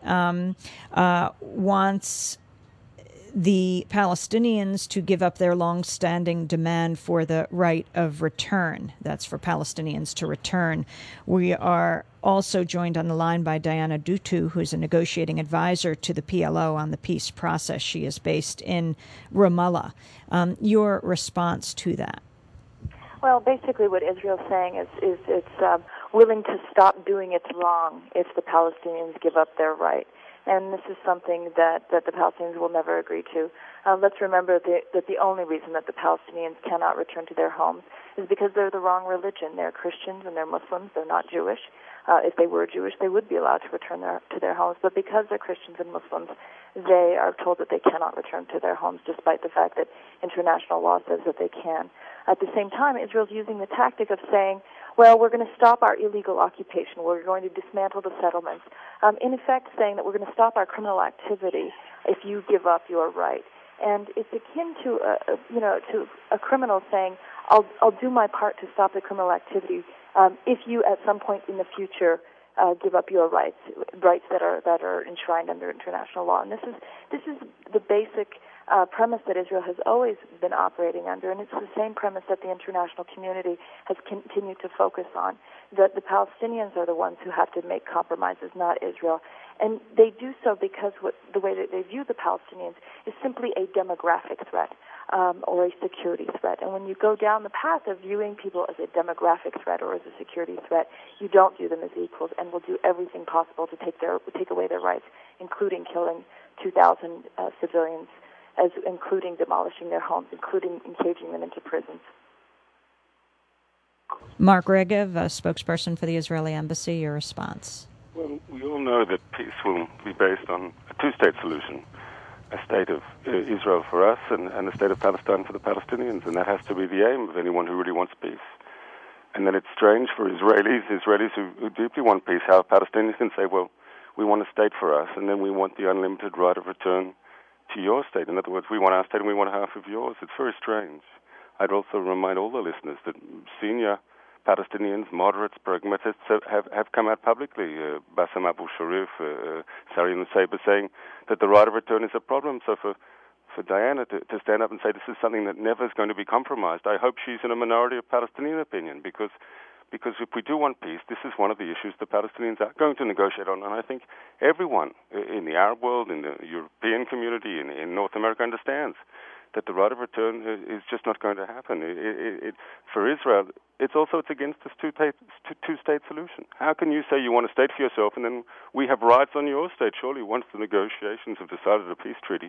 wants the Palestinians to give up their long-standing demand for the right of return. That's for Palestinians to return. We are also joined on the line by Diana Dutu, who's a negotiating advisor to the PLO on the peace process. She is based in Ramallah. Your response to that? Well, basically what Israel's saying is it's willing to stop doing its wrong if the Palestinians give up their right. And this is something that the Palestinians will never agree to. Let's remember that the only reason that the Palestinians cannot return to their homes is because they're the wrong religion. They're Christians and they're Muslims. They're not Jewish. If they were Jewish, they would be allowed to return to their homes. But because they're Christians and Muslims, they are told that they cannot return to their homes, despite the fact that international law says that they can. At the same time, Israel's using the tactic of saying, well, we're going to stop our illegal occupation. We're going to dismantle the settlements. In effect, saying that we're going to stop our criminal activity if you give up your right. And it's akin to a criminal saying, I'll do my part to stop the criminal activity if you at some point in the future give up your rights that are enshrined under international law. And this is the basic premise that Israel has always been operating under, and it's the same premise that the international community has continued to focus on, that the Palestinians are the ones who have to make compromises, not Israel. And they do so because the way that they view the Palestinians is simply a demographic threat or a security threat. And when you go down the path of viewing people as a demographic threat or as a security threat, you don't view them as equals, and will do everything possible to take away their rights, including killing 2,000 civilians as including demolishing their homes, including engaging them into prisons. Mark Regev, a spokesperson for the Israeli embassy, your response. Well, we all know that peace will be based on a two-state solution, a state of Israel for us and a state of Palestine for the Palestinians, and that has to be the aim of anyone who really wants peace. And then it's strange for Israelis who deeply want peace, how Palestinians can say, well, we want a state for us, and then we want the unlimited right of return to your state. In other words, we want our state and we want half of yours. It's very strange. I'd also remind all the listeners that senior Palestinians, moderates, pragmatists have come out publicly. Bassem Abu Sharif, Sari Nusayba saying that the right of return is a problem. So for Diana to stand up and say this is something that never is going to be compromised, I hope she's in a minority of Palestinian opinion, because if we do want peace, this is one of the issues the Palestinians are going to negotiate on. And I think everyone in the Arab world, in the European community, in North America understands that the right of return is just not going to happen. For Israel, it's against this two-state solution. How can you say you want a state for yourself and then we have rights on your state? Surely once the negotiations have decided a peace treaty,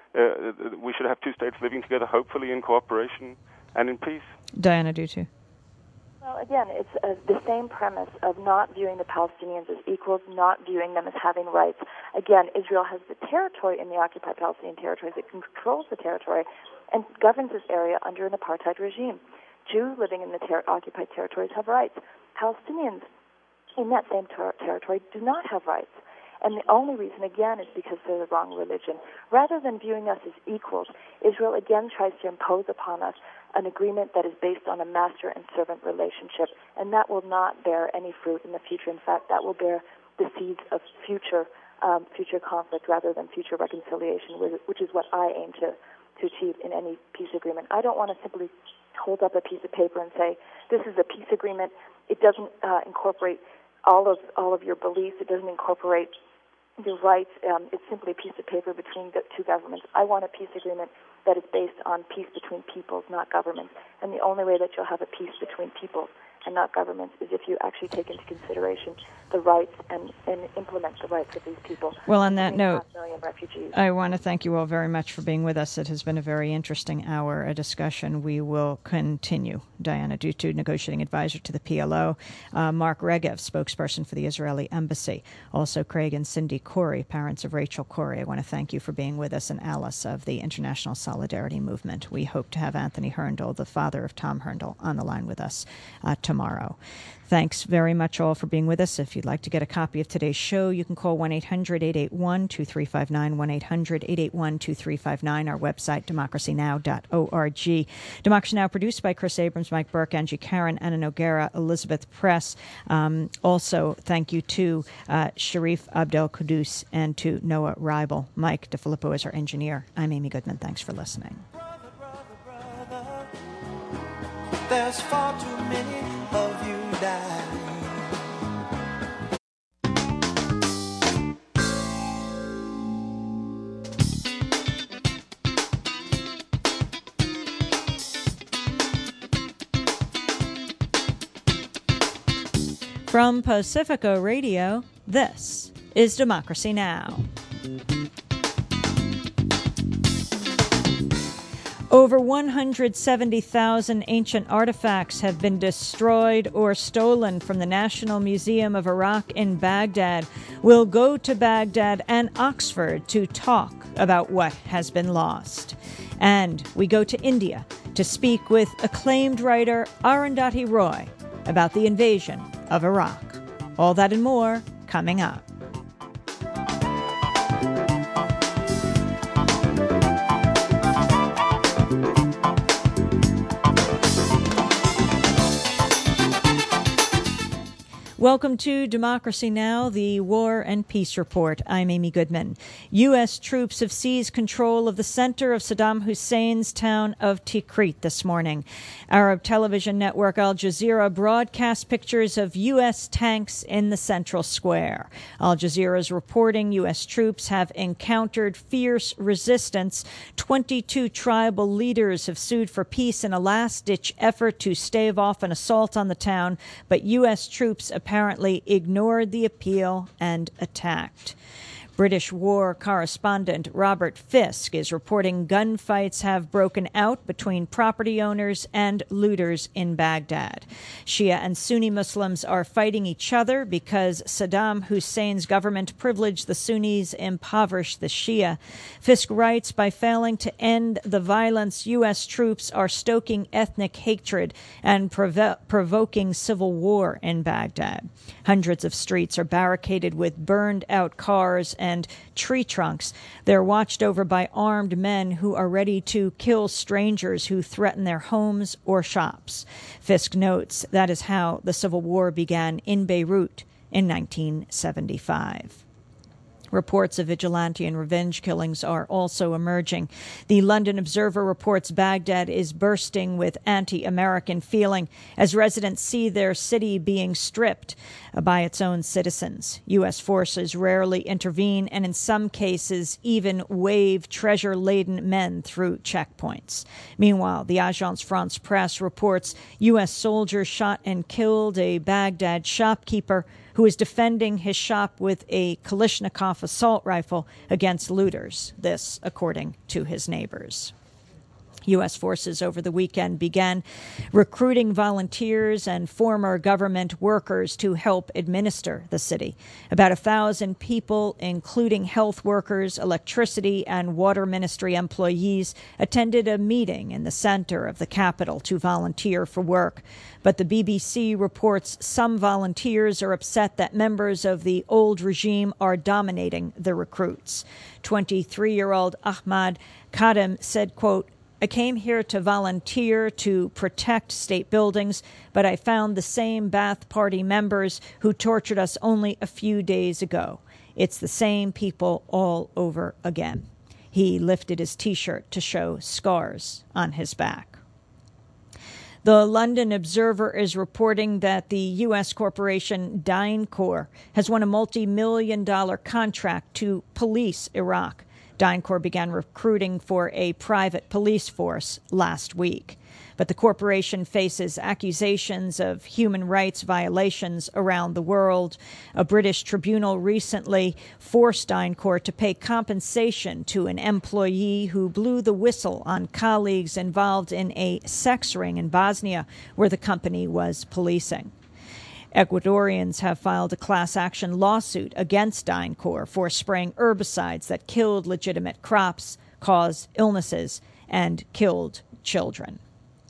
we should have two states living together, hopefully in cooperation and in peace. Diana Dutu. Well, again, it's the same premise of not viewing the Palestinians as equals, not viewing them as having rights. Again, Israel has the territory in the occupied Palestinian territories. It controls the territory and governs this area under an apartheid regime. Jews living in the occupied territories have rights. Palestinians in that same territory do not have rights. And the only reason, again, is because they're the wrong religion. Rather than viewing us as equals, Israel again tries to impose upon us an agreement that is based on a master and servant relationship, and that will not bear any fruit in the future. In fact, that will bear the seeds of future conflict rather than future reconciliation, which is what I aim to achieve in any peace agreement. I don't want to simply hold up a piece of paper and say, this is a peace agreement. It doesn't incorporate all of your beliefs. It doesn't incorporate your rights. It's simply a piece of paper between the two governments. I want a peace agreement that is based on peace between peoples, not governments. And the only way that you'll have a peace between peoples and not governments is if you actually take into consideration the rights and implement the rights of these people. Well, on that note, refugees. I want to thank you all very much for being with us. It has been a very interesting hour, a discussion. We will continue. Diana Dutu, negotiating advisor to the PLO. Mark Regev, spokesperson for the Israeli embassy. Also, Craig and Cindy Corey, parents of Rachel Corey. I want to thank you for being with us, and Alice of the International Solidarity Movement. We hope to have Anthony Herndl, the father of Tom Herndl, on the line with us tomorrow. Thanks very much all for being with us. If you'd like to get a copy of today's show, you can call 1-800-881-2359, 1-800-881-2359, our website, democracynow.org. Democracy Now! Produced by Chris Abrams, Mike Burke, Angie Karen, Anna Noguera, Elizabeth Press. Also, thank you to Sharif Abdel Kudus and to Noah Reibel. Mike DeFilippo is our engineer. I'm Amy Goodman. Thanks for listening. Brother, there's far too many of you dying. From Pacifica Radio, this is Democracy Now! Over 170,000 ancient artifacts have been destroyed or stolen from the National Museum of Iraq in Baghdad. We'll go to Baghdad and Oxford to talk about what has been lost. And we go to India to speak with acclaimed writer Arundhati Roy about the invasion of Iraq. All that and more coming up. Welcome to Democracy Now!, the War and Peace Report. I'm Amy Goodman. U.S. troops have seized control of the center of Saddam Hussein's town of Tikrit this morning. Arab television network Al Jazeera broadcast pictures of U.S. tanks in the central square. Al Jazeera is reporting U.S. troops have encountered fierce resistance. 22 tribal leaders have sued for peace in a last-ditch effort to stave off an assault on the town, but U.S. troops apparently ignored the appeal and attacked. British war correspondent Robert Fisk is reporting gunfights have broken out between property owners and looters in Baghdad. Shia and Sunni Muslims are fighting each other because Saddam Hussein's government privileged the Sunnis, impoverished the Shia. Fisk writes, by failing to end the violence, U.S. troops are stoking ethnic hatred and provoking civil war in Baghdad. Hundreds of streets are barricaded with burned-out cars and tree trunks. They're watched over by armed men who are ready to kill strangers who threaten their homes or shops. Fisk notes that is how the civil war began in Beirut in 1975. Reports of vigilante and revenge killings are also emerging. The London Observer reports Baghdad is bursting with anti-American feeling as residents see their city being stripped by its own citizens. U.S. forces rarely intervene and in some cases even wave treasure-laden men through checkpoints. Meanwhile, the Agence France-Presse reports U.S. soldiers shot and killed a Baghdad shopkeeper who is defending his shop with a Kalashnikov assault rifle against looters, this according to his neighbors. U.S. forces over the weekend began recruiting volunteers and former government workers to help administer the city. About 1,000 people, including health workers, electricity, and water ministry employees, attended a meeting in the center of the capital to volunteer for work. But the BBC reports some volunteers are upset that members of the old regime are dominating the recruits. 23-year-old Ahmad Kadem said, quote, I came here to volunteer to protect state buildings, but I found the same Ba'ath Party members who tortured us only a few days ago. It's the same people all over again. He lifted his T-shirt to show scars on his back. The London Observer is reporting that the U.S. corporation DynCorp has won a multi-million-dollar contract to police Iraq. DynCorp began recruiting for a private police force last week. But the corporation faces accusations of human rights violations around the world. A British tribunal recently forced DynCorp to pay compensation to an employee who blew the whistle on colleagues involved in a sex ring in Bosnia where the company was policing. Ecuadorians have filed a class action lawsuit against DynCorp for spraying herbicides that killed legitimate crops, caused illnesses, and killed children.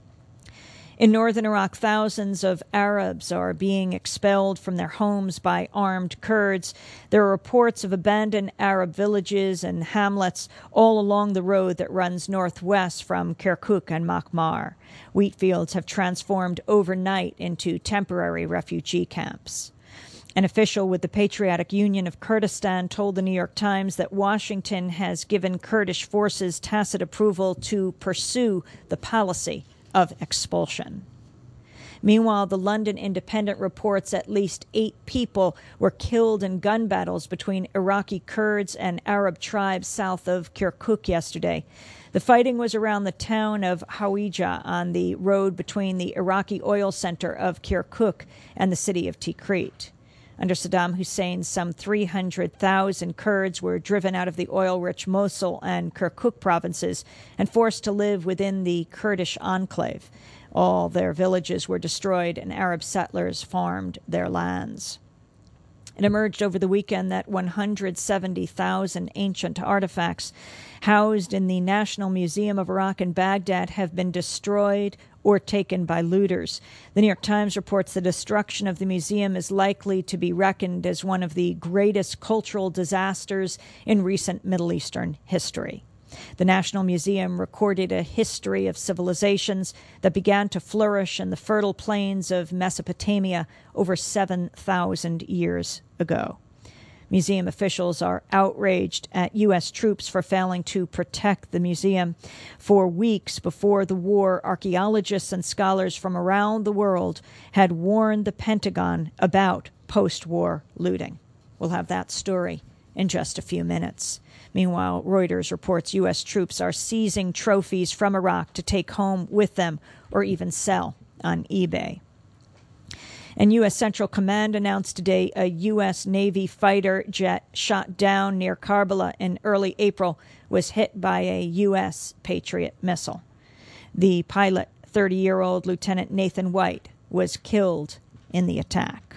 In northern Iraq, thousands of Arabs are being expelled from their homes by armed Kurds. There are reports of abandoned Arab villages and hamlets all along the road that runs northwest from Kirkuk and Makhmar. Wheat fields have transformed overnight into temporary refugee camps. An official with the Patriotic Union of Kurdistan told the New York Times that Washington has given Kurdish forces tacit approval to pursue the policy of expulsion. Meanwhile, the London Independent reports at least 8 people were killed in gun battles between Iraqi Kurds and Arab tribes south of Kirkuk yesterday. The fighting was around the town of Hawija on the road between the Iraqi oil center of Kirkuk and the city of Tikrit. Under Saddam Hussein, some 300,000 Kurds were driven out of the oil-rich Mosul and Kirkuk provinces and forced to live within the Kurdish enclave. All their villages were destroyed and Arab settlers farmed their lands. It emerged over the weekend that 170,000 ancient artifacts housed in the National Museum of Iraq in Baghdad have been destroyed or taken by looters. The New York Times reports the destruction of the museum is likely to be reckoned as one of the greatest cultural disasters in recent Middle Eastern history. The National Museum recorded a history of civilizations that began to flourish in the fertile plains of Mesopotamia over 7,000 years ago. Museum officials are outraged at U.S. troops for failing to protect the museum. For weeks before the war, archaeologists and scholars from around the world had warned the Pentagon about post-war looting. We'll have that story in just a few minutes. Meanwhile, Reuters reports U.S. troops are seizing trophies from Iraq to take home with them or even sell on eBay. And U.S. Central Command announced today a U.S. Navy fighter jet shot down near Karbala in early April was hit by a U.S. Patriot missile. The pilot, 30-year-old Lieutenant Nathan White, was killed in the attack.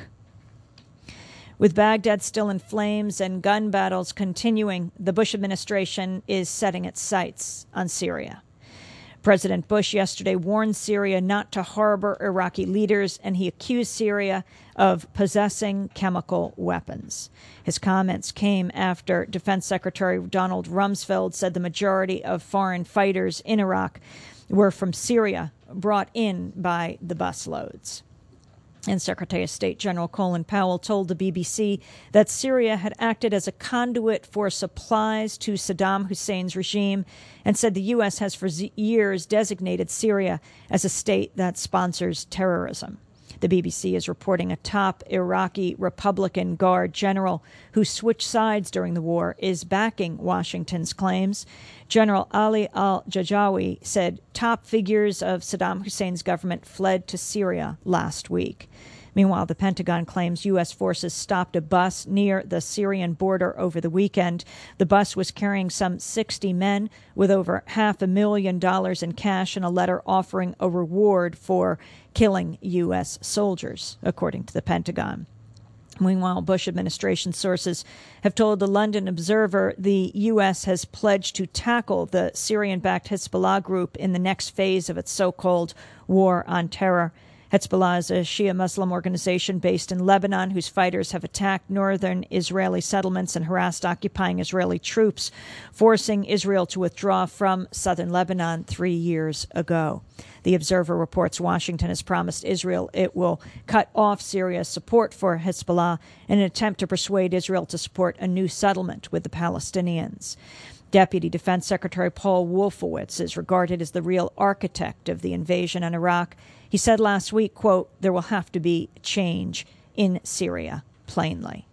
With Baghdad still in flames and gun battles continuing, the Bush administration is setting its sights on Syria. President Bush yesterday warned Syria not to harbor Iraqi leaders, and he accused Syria of possessing chemical weapons. His comments came after Defense Secretary Donald Rumsfeld said the majority of foreign fighters in Iraq were from Syria, brought in by the busloads. And Secretary of State General Colin Powell told the BBC that Syria had acted as a conduit for supplies to Saddam Hussein's regime and said the U.S. has for years designated Syria as a state that sponsors terrorism. The BBC is reporting a top Iraqi Republican Guard general who switched sides during the war is backing Washington's claims. General Ali al-Jajawi said top figures of Saddam Hussein's government fled to Syria last week. Meanwhile, the Pentagon claims U.S. forces stopped a bus near the Syrian border over the weekend. The bus was carrying some 60 men with over $500,000 in cash and a letter offering a reward for killing U.S. soldiers, according to the Pentagon. Meanwhile, Bush administration sources have told the London Observer the U.S. has pledged to tackle the Syrian-backed Hezbollah group in the next phase of its so-called war on terror. Hezbollah is a Shia Muslim organization based in Lebanon whose fighters have attacked northern Israeli settlements and harassed occupying Israeli troops, forcing Israel to withdraw from southern Lebanon 3 years ago. The Observer reports Washington has promised Israel it will cut off Syria's support for Hezbollah in an attempt to persuade Israel to support a new settlement with the Palestinians. Deputy Defense Secretary Paul Wolfowitz is regarded as the real architect of the invasion in Iraq. He said last week, quote, "There will have to be change in Syria, plainly."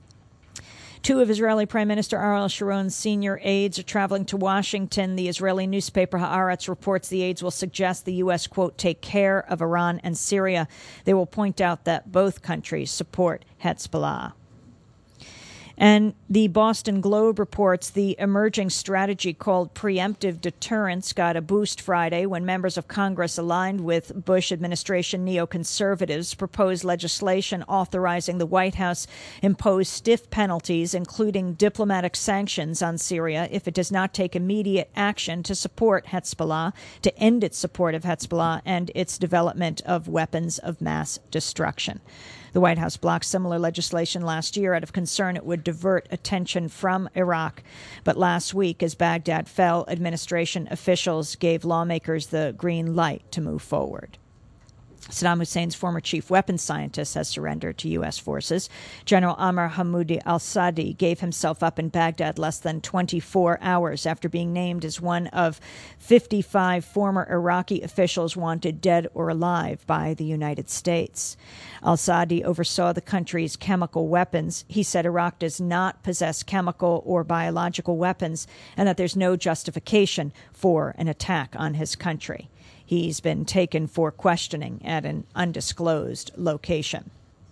Two of Israeli Prime Minister Ariel Sharon's senior aides are traveling to Washington. The Israeli newspaper Haaretz reports the aides will suggest the U.S., quote, take care of Iran and Syria. They will point out that both countries support Hezbollah. And the Boston Globe reports the emerging strategy called preemptive deterrence got a boost Friday when members of Congress aligned with Bush administration neoconservatives proposed legislation authorizing the White House impose stiff penalties, including diplomatic sanctions on Syria, if it does not take immediate action to support Hezbollah, to end its support of Hezbollah and its development of weapons of mass destruction. The White House blocked similar legislation last year out of concern it would divert attention from Iraq. But last week, as Baghdad fell, administration officials gave lawmakers the green light to move forward. Saddam Hussein's former chief weapons scientist has surrendered to U.S. forces. General Amr Hammoudi al-Sadi gave himself up in Baghdad less than 24 hours after being named as one of 55 former Iraqi officials wanted dead or alive by the United States. Al-Sadi oversaw the country's chemical weapons. He said Iraq does not possess chemical or biological weapons and that there's no justification for an attack on his country. He's been taken for questioning at an undisclosed location.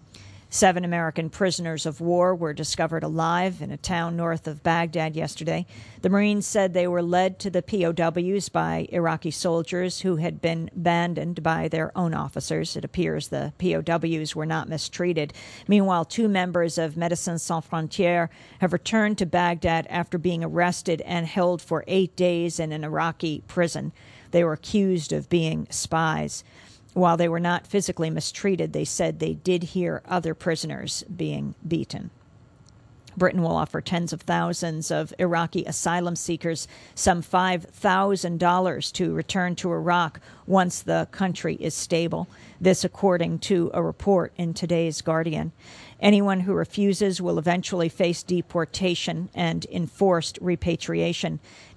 7 American prisoners of war were discovered alive in a town north of Baghdad yesterday. The Marines said they were led to the POWs by Iraqi soldiers who had been abandoned by their own officers. It appears the POWs were not mistreated. Meanwhile, 2 members of Médecins Sans Frontières have returned to Baghdad after being arrested and held for 8 days in an Iraqi prison. They were accused of being spies. While they were not physically mistreated, they said they did hear other prisoners being beaten. Britain will offer tens of thousands of Iraqi asylum seekers some $5,000 to return to Iraq once the country is stable. This according to a report in today's Guardian. Anyone who refuses will eventually face deportation and enforced repatriation.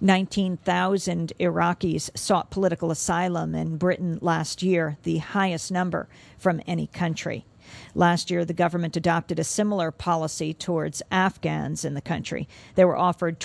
19,000 Iraqis sought political asylum in Britain last year, the highest number from any country. Last year, the government adopted a similar policy towards Afghans in the country. They were offered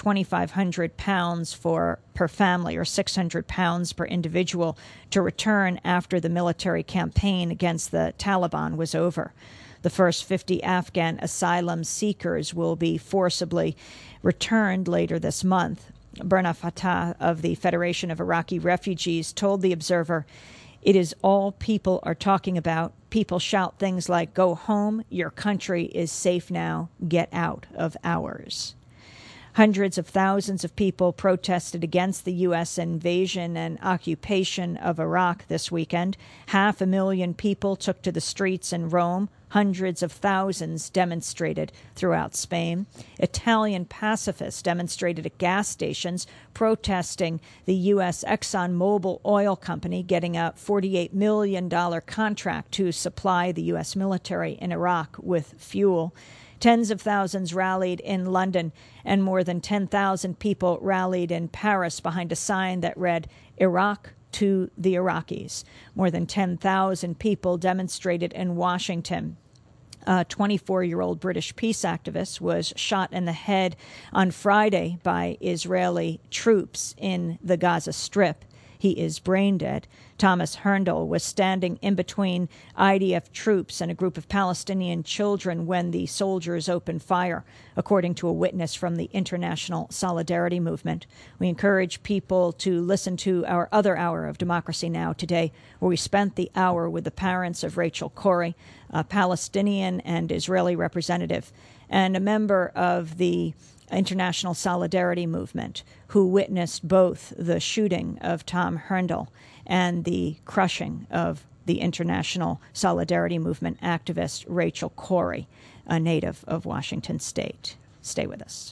£2,500 per family, or £600 per individual, to return after the military campaign against the Taliban was over. The first 50 Afghan asylum seekers will be forcibly returned later this month. Berna Fatah of the Federation of Iraqi Refugees told The Observer, "It is all people are talking about. People shout things like, 'Go home, your country is safe now, get out of ours.'" Hundreds of thousands of people protested against the U.S. invasion and occupation of Iraq this weekend. 500,000 people took to the streets in Rome. Hundreds of thousands demonstrated throughout Spain. Italian pacifists demonstrated at gas stations protesting the U.S. ExxonMobil oil company getting a $48 million contract to supply the U.S. military in Iraq with fuel. Tens of thousands rallied in London, and more than 10,000 people rallied in Paris behind a sign that read, "Iraq to the Iraqis." More than 10,000 people demonstrated in Washington. A 24-year-old British peace activist was shot in the head on Friday by Israeli troops in the Gaza Strip. He is brain dead. Thomas Herndl was standing in between IDF troops and a group of Palestinian children when the soldiers opened fire, according to a witness from the International Solidarity Movement. We encourage people to listen to our other hour of Democracy Now! Today, where we spent the hour with the parents of Rachel Corrie, a Palestinian and Israeli representative, and a member of the International Solidarity Movement, who witnessed both the shooting of Tom Herndl and the crushing of the International Solidarity Movement activist Rachel Corrie, a native of Washington State. Stay with us.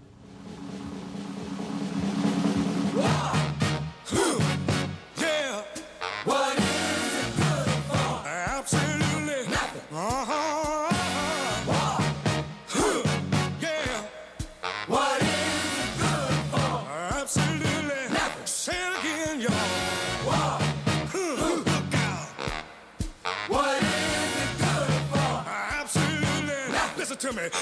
Yeah. What is it good for? Absolutely nothing. Yeah. What is it good for? Absolutely nothing. Say it again, y'all. Look out. What is it good for? Absolutely nothing. Listen to me.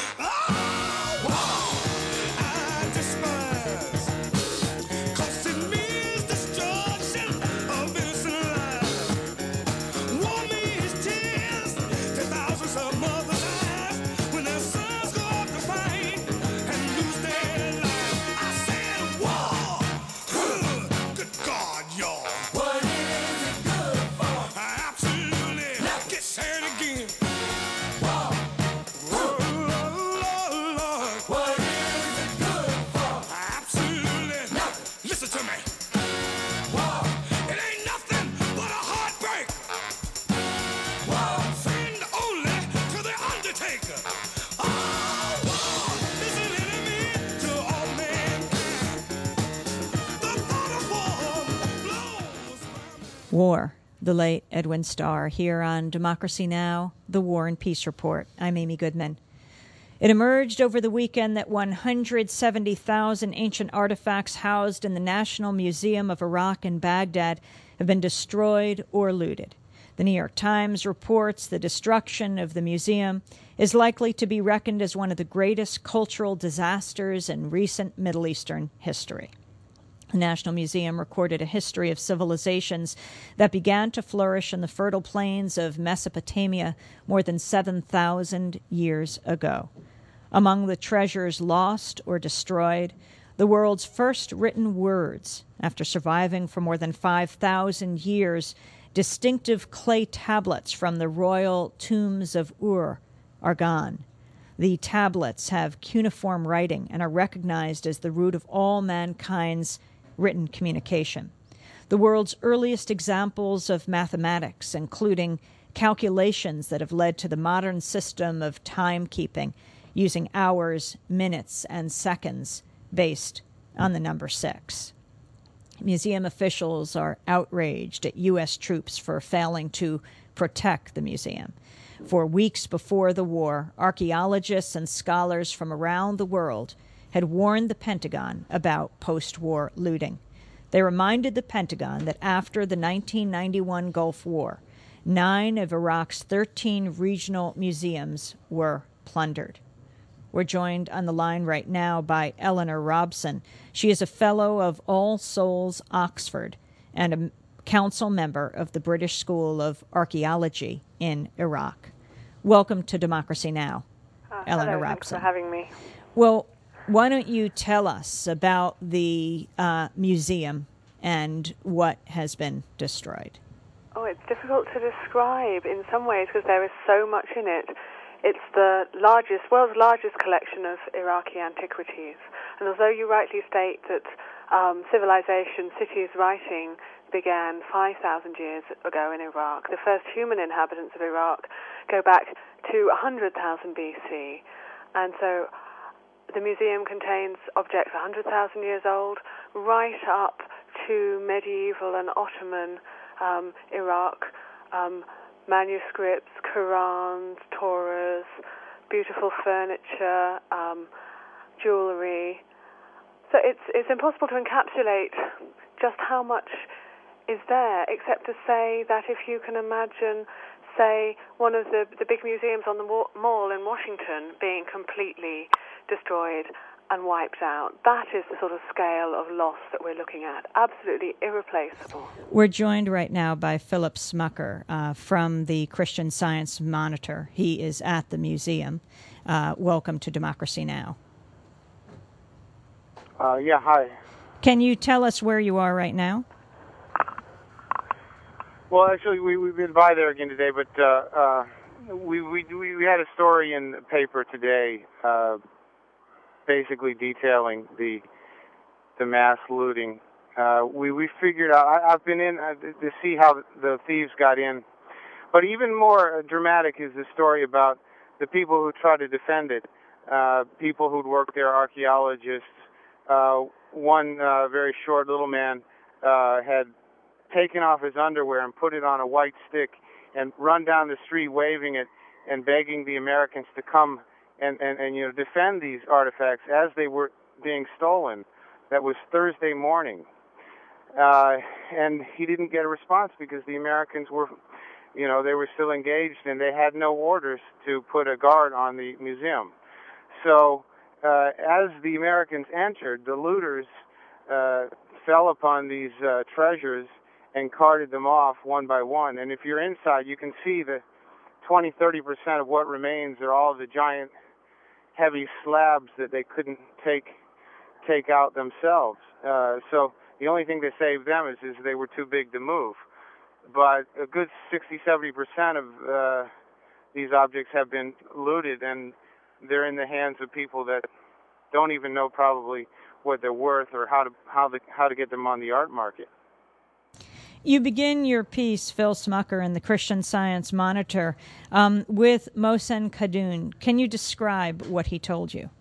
I despise. 'Cause it means destruction of innocent lives. War means tears to thousands of mothers' eyes when their sons go off to fight and lose their lives. I said war. Good God, y'all. What is it good for? Absolutely. Get said again. War. Lord. What is it good for? Absolutely nothing. Listen to me. War. It ain't nothing but a heartbreak. War. Friend only to the undertaker. Oh, war is an enemy to all mankind. The thought of war blows my War, the late Edwin Starr, here on Democracy Now!, The War and Peace Report. I'm Amy Goodman. It emerged over the weekend that 170,000 ancient artifacts housed in the National Museum of Iraq in Baghdad have been destroyed or looted. The New York Times reports the destruction of the museum is likely to be reckoned as one of the greatest cultural disasters in recent Middle Eastern history. The National Museum recorded a history of civilizations that began to flourish in the fertile plains of Mesopotamia more than 7,000 years ago. Among the treasures lost or destroyed, the world's first written words, after surviving for more than 5,000 years, distinctive clay tablets from the royal tombs of Ur, are gone. The tablets have cuneiform writing and are recognized as the root of all mankind's written communication. The world's earliest examples of mathematics, including calculations that have led to the modern system of timekeeping, using hours, minutes, and seconds based on the number 6. Museum officials are outraged at U.S. troops for failing to protect the museum. For weeks before the war, archaeologists and scholars from around the world had warned the Pentagon about post-war looting. They reminded the Pentagon that after the 1991 Gulf War, 9 of Iraq's 13 regional museums were plundered. We're joined on the line right now by Eleanor Robson. She is a fellow of All Souls, Oxford, and a council member of the British School of Archaeology in Iraq. Welcome to Democracy Now!, Eleanor hello, Robson. Thanks for having me. Well, why don't you tell us about the museum and what has been destroyed? Oh, it's difficult to describe in some ways because there is so much in it. It's the world's largest collection of Iraqi antiquities. And although you rightly state that civilization, cities writing, began 5,000 years ago in Iraq, the first human inhabitants of Iraq go back to 100,000 BC. And so the museum contains objects 100,000 years old, right up to medieval and Ottoman Iraq, manuscripts, Qurans, Torahs, beautiful furniture, jewelry. So it's impossible to encapsulate just how much is there, except to say that if you can imagine, say, one of the big museums on the Mall in Washington being completely destroyed and wiped out, that is the sort of scale of loss that we're looking at. Absolutely irreplaceable. We're joined right now by Philip Smucker from the Christian Science Monitor. He is at the museum. Welcome to Democracy Now! Yeah, hi. Can you tell us where you are right now? Well, actually, we've been by there again today, but we had a story in the paper today, basically detailing the mass looting. We figured out. I've been in to see how the thieves got in, but even more dramatic is the story about the people who tried to defend it. People who'd worked there, archaeologists. One very short little man had taken off his underwear and put it on a white stick and run down the street waving it and begging the Americans to come and defend these artifacts as they were being stolen. That was Thursday morning. And he didn't get a response because the Americans were, they were still engaged and they had no orders to put a guard on the museum. So as the Americans entered, the looters fell upon these treasures and carted them off one by one. And if you're inside, you can see the 20-30% of what remains are all the giant, heavy slabs that they couldn't take out themselves. So the only thing that saved them is they were too big to move. But a good 60-70% of these objects have been looted, and they're in the hands of people that don't even know probably what they're worth or how to get them on the art market. You begin your piece, Phil Smucker, in the Christian Science Monitor, with Mohsen Khadoun. Can you describe what he told you?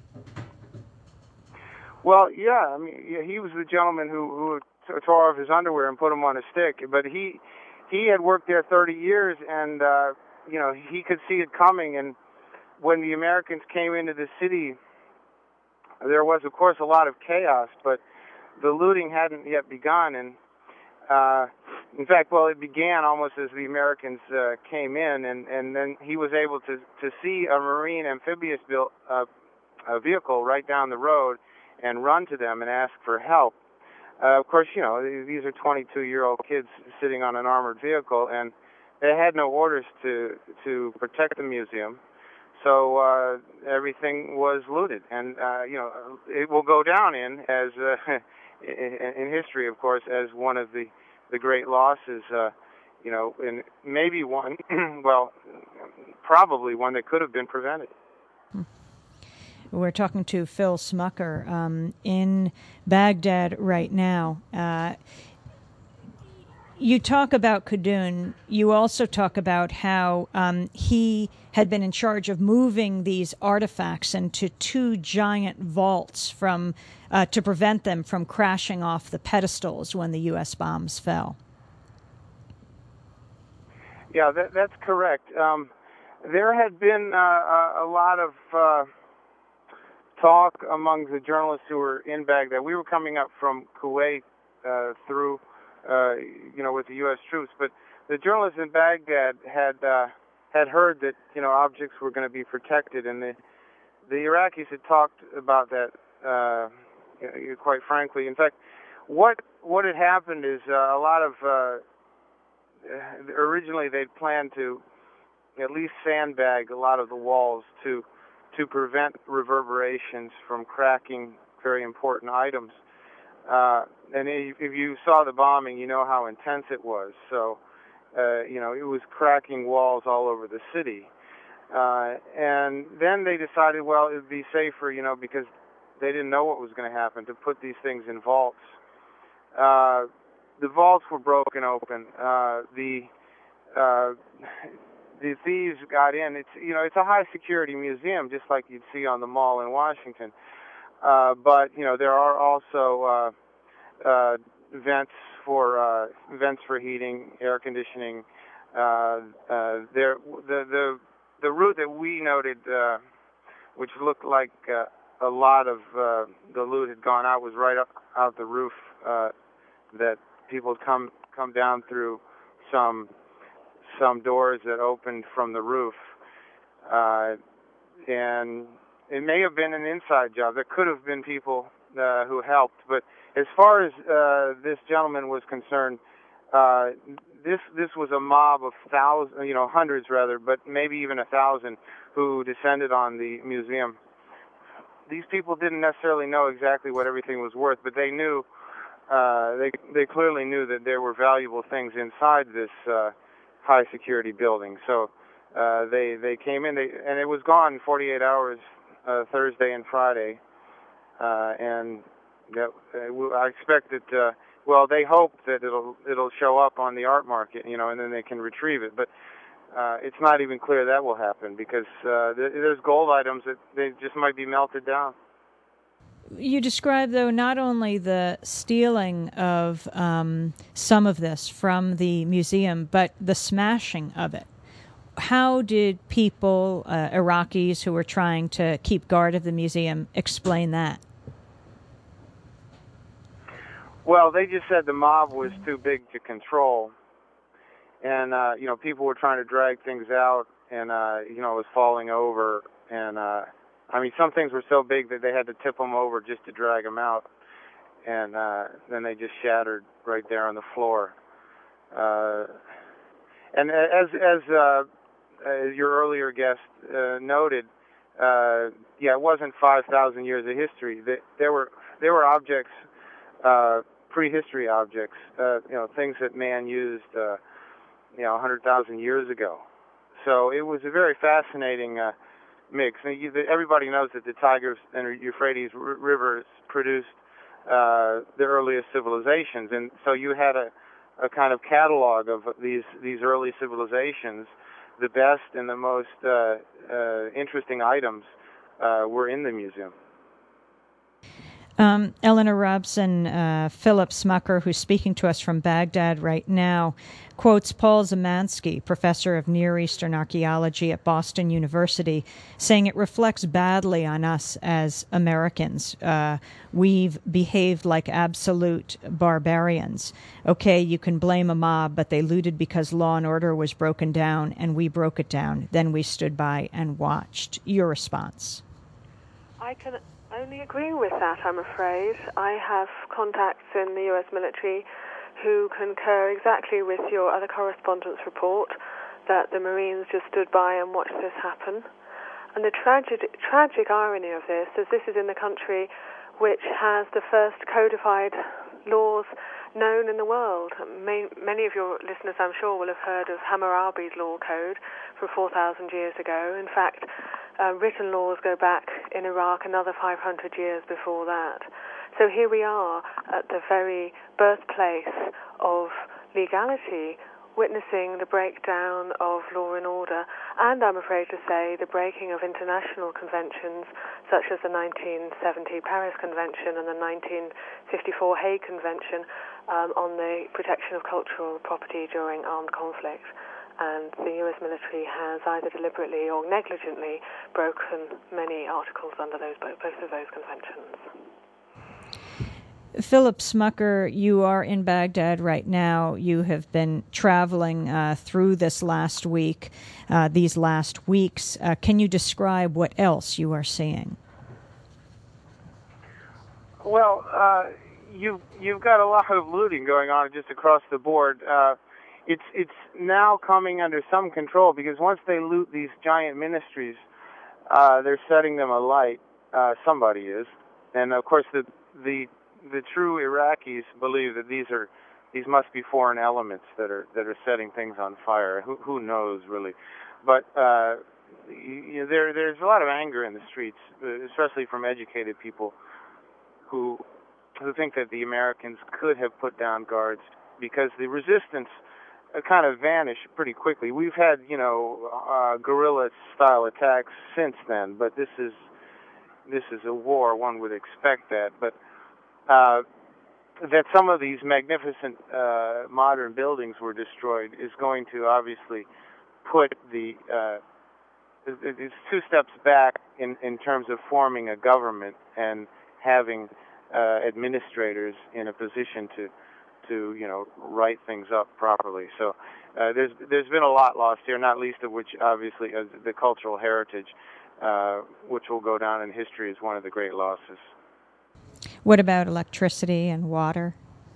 Well, yeah. I mean, he was the gentleman who tore off his underwear and put them on a stick. But he had worked there 30 years, and he could see it coming. And when the Americans came into the city, there was, of course, a lot of chaos, but the looting hadn't yet begun. And in fact, it began almost as the Americans came in, and then he was able to see a marine amphibious built vehicle right down the road and run to them and ask for help. Of course, these are 22-year-old kids sitting on an armored vehicle, and they had no orders to protect the museum. So everything was looted, and it will go down in history, of course, as one of the great losses. And maybe one, probably one that could have been prevented. We're talking to Phil Smucker in Baghdad right now. You talk about Khadoun. You also talk about how he had been in charge of moving these artifacts into 2 giant vaults to prevent them from crashing off the pedestals when the U.S. bombs fell. Yeah, that's correct. There had been a lot of talk among the journalists who were in Baghdad. We were coming up from Kuwait through, with the U.S. troops, but the journalists in Baghdad had heard that objects were going to be protected, and the Iraqis had talked about that quite frankly. In fact, what had happened is a lot of originally they'd planned to at least sandbag a lot of the walls to prevent reverberations from cracking very important items. And if you saw the bombing, you know how intense it was. So, it was cracking walls all over the city. And then they decided, well, it would be safer, because they didn't know what was going to happen, to put these things in vaults. The vaults were broken open. The thieves got in. It's a high security museum, just like you'd see on the Mall in Washington. But there are also vents for heating, air conditioning. The route that we noted, which looked like a lot of the loot had gone out, was right up out the roof. That people come down through some doors that opened from the roof, and it may have been an inside job. There could have been people who helped, but as far as this gentleman was concerned, this was a mob of hundreds rather, but maybe even 1,000 who descended on the museum. These people didn't necessarily know exactly what everything was worth, but they knew. They clearly knew that there were valuable things inside this high security building. So they came in, and it was gone in 48 hours, Thursday and Friday, and I expect that. Well, they hope that it'll show up on the art market, and then they can retrieve it. But it's not even clear that will happen, because there's gold items that they just might be melted down. You describe, though, not only the stealing of some of this from the museum, but the smashing of it. How did people, Iraqis who were trying to keep guard of the museum, explain that? Well, they just said the mob was too big to control, and people were trying to drag things out, and it was falling over, and some things were so big that they had to tip them over just to drag them out, and then they just shattered right there on the floor. And as your earlier guest noted, it wasn't 5,000 years of history. There were objects, prehistory objects, things that man used, 100,000 years ago. So it was a very fascinating mix. Everybody knows that the Tigris and Euphrates rivers produced the earliest civilizations, and so you had a kind of catalog of these early civilizations. The best and the most interesting items were in the museum. Eleanor Robson, Philip Smucker, who's speaking to us from Baghdad right now, quotes Paul Zemansky, professor of Near Eastern archaeology at Boston University, saying it reflects badly on us as Americans. We've behaved like absolute barbarians. Okay, you can blame a mob, but they looted because law and order was broken down, and we broke it down. Then we stood by and watched. Your response? I can only agree with that, I'm afraid. I have contacts in the U.S. military who concur exactly with your other correspondent's report that the Marines just stood by and watched this happen. And the tragic irony of this is in the country which has the first codified laws known in the world. Many of your listeners, I'm sure, will have heard of Hammurabi's law code from 4,000 years ago. In fact, written laws go back in Iraq another 500 years before that. So here we are at the very birthplace of legality, witnessing the breakdown of law and order, and I'm afraid to say the breaking of international conventions such as the 1970 Paris Convention and the 1954 Hague Convention on the protection of cultural property during armed conflict. And the U.S. military has either deliberately or negligently broken many articles under both of those conventions. Philip Smucker, you are in Baghdad right now. You have been traveling through this last week, these last weeks. Can you describe what else you are seeing? Well, you've got a lot of looting going on just across the board. It's now coming under some control because once they loot these giant ministries, they're setting them alight. Somebody is, and of course the true Iraqis believe that these must be foreign elements that are setting things on fire. Who knows really? But there's a lot of anger in the streets, especially from educated people who think that the Americans could have put down guards because the resistance kind of vanished pretty quickly. We've had guerrilla style attacks since then, but this is a war. One would expect that, but that some of these magnificent modern buildings were destroyed is going to obviously put it's two steps back in terms of forming a government and having administrators in a position to write things up properly. So there's been a lot lost here, not least of which obviously the cultural heritage, which will go down in history as one of the great losses. What about electricity and water?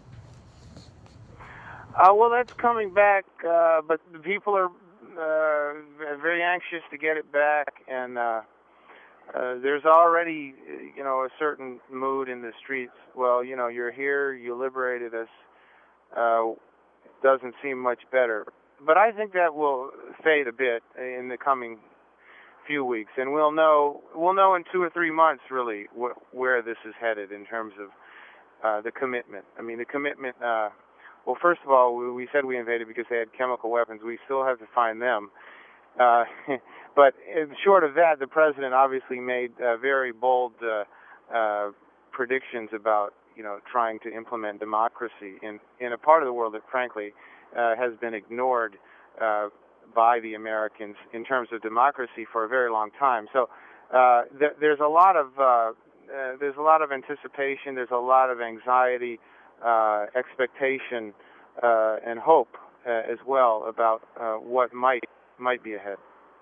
Well, that's coming back, but the people are very anxious to get it back, and there's already, a certain mood in the streets. Well, you're here, you liberated us. Doesn't seem much better, but I think that will fade a bit in the coming few weeks, and we'll know in 2 or 3 months really where this is headed in terms of the commitment. I mean, the commitment. Well, first of all, we said we invaded because they had chemical weapons. We still have to find them. But short of that, the president obviously made very bold predictions about trying to implement democracy in a part of the world that frankly has been ignored by the Americans in terms of democracy for a very long time. So there's a lot of anticipation. There's a lot of anxiety, expectation, and hope as well about what might be ahead.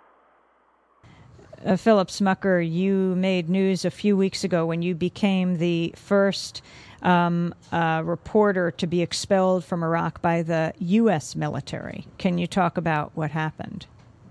Philip Smucker, you made news a few weeks ago when you became the first reporter to be expelled from Iraq by the U.S. military. Can you talk about what happened?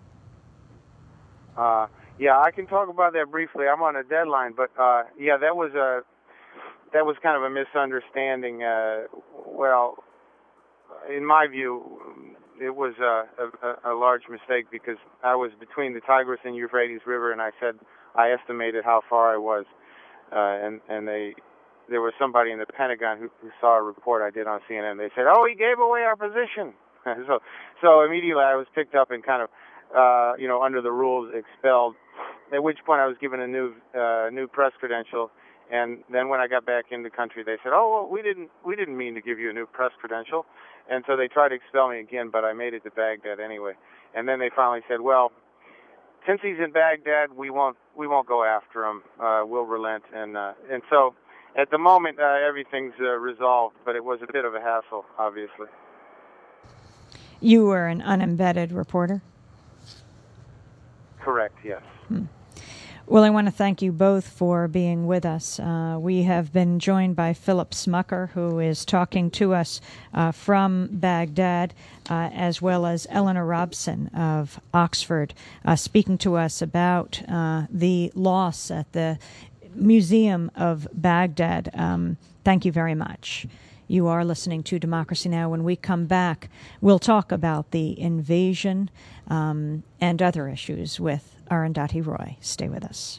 Yeah, I can talk about that briefly. I'm on a deadline, but that was kind of a misunderstanding. Well, in my view, it was a large mistake because I was between the Tigris and Euphrates River, and I estimated how far I was, and there was somebody in the Pentagon who saw a report I did on CNN. They said, "Oh, he gave away our position." so immediately I was picked up and kind of under the rules expelled. At which point I was given a new press credential. And then when I got back in the country, they said, "Oh, well, we didn't mean to give you a new press credential," and so they tried to expel me again. But I made it to Baghdad anyway. And then they finally said, "Well, since he's in Baghdad, we won't go after him. We'll relent." And so at the moment, everything's resolved. But it was a bit of a hassle, obviously. You were an unembedded reporter? Correct. Yes. Well, I want to thank you both for being with us. We have been joined by Philip Smucker, who is talking to us from Baghdad, as well as Eleanor Robson of Oxford, speaking to us about the loss at the Museum of Baghdad. Thank you very much. You are listening to Democracy Now! When we come back, we'll talk about the invasion and other issues with Arundhati Roy. Stay with us.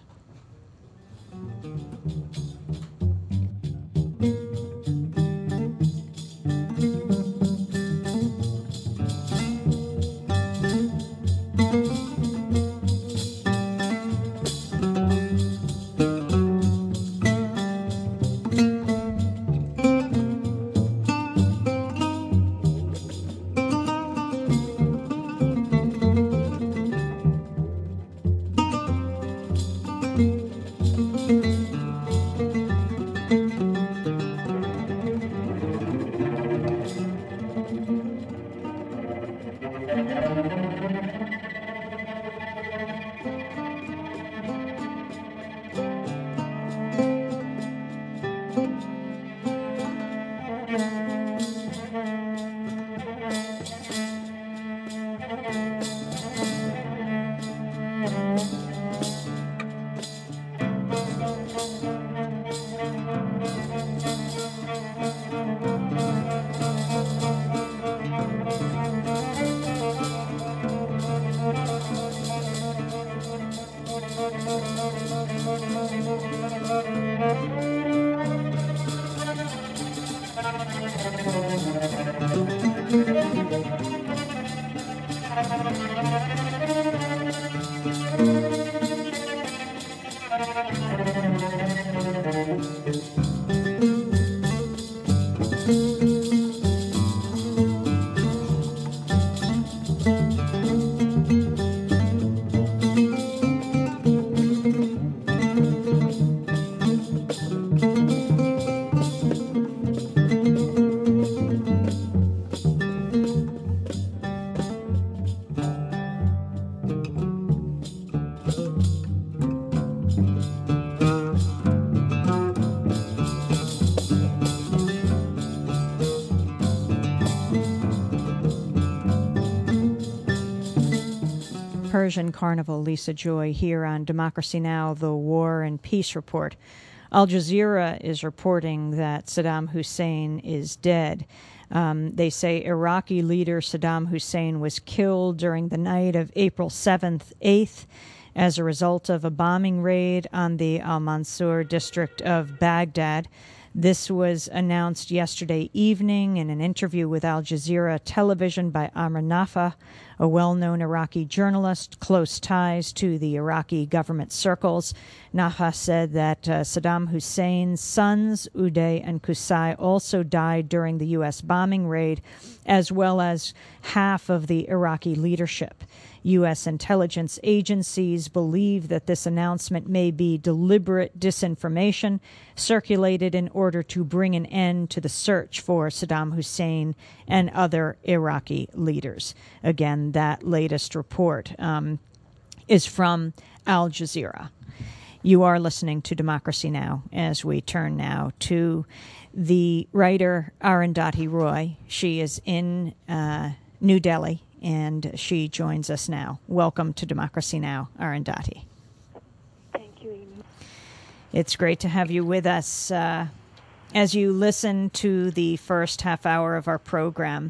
Persian Carnival. Lisa Joy here on Democracy Now!, the War and Peace Report. Al Jazeera is reporting that Saddam Hussein is dead. They say Iraqi leader Saddam Hussein was killed during the night of April 7th, 8th as a result of a bombing raid on the Al-Mansur district of Baghdad. This was announced yesterday evening in an interview with Al Jazeera television by Amr Nafah, a well-known Iraqi journalist, close ties to the Iraqi government circles. Nafah said that Saddam Hussein's sons, Uday and Qusay, also died during the U.S. bombing raid, as well as half of the Iraqi leadership. U.S. intelligence agencies believe that this announcement may be deliberate disinformation circulated in order to bring an end to the search for Saddam Hussein and other Iraqi leaders. Again, that latest report is from Al Jazeera. You are listening to Democracy Now! As we turn now to the writer Arundhati Roy. She is in New Delhi, and she joins us now. Welcome to Democracy Now!, Arundhati. Thank you, Amy. It's great to have you with us. As you listen to the first half hour of our program,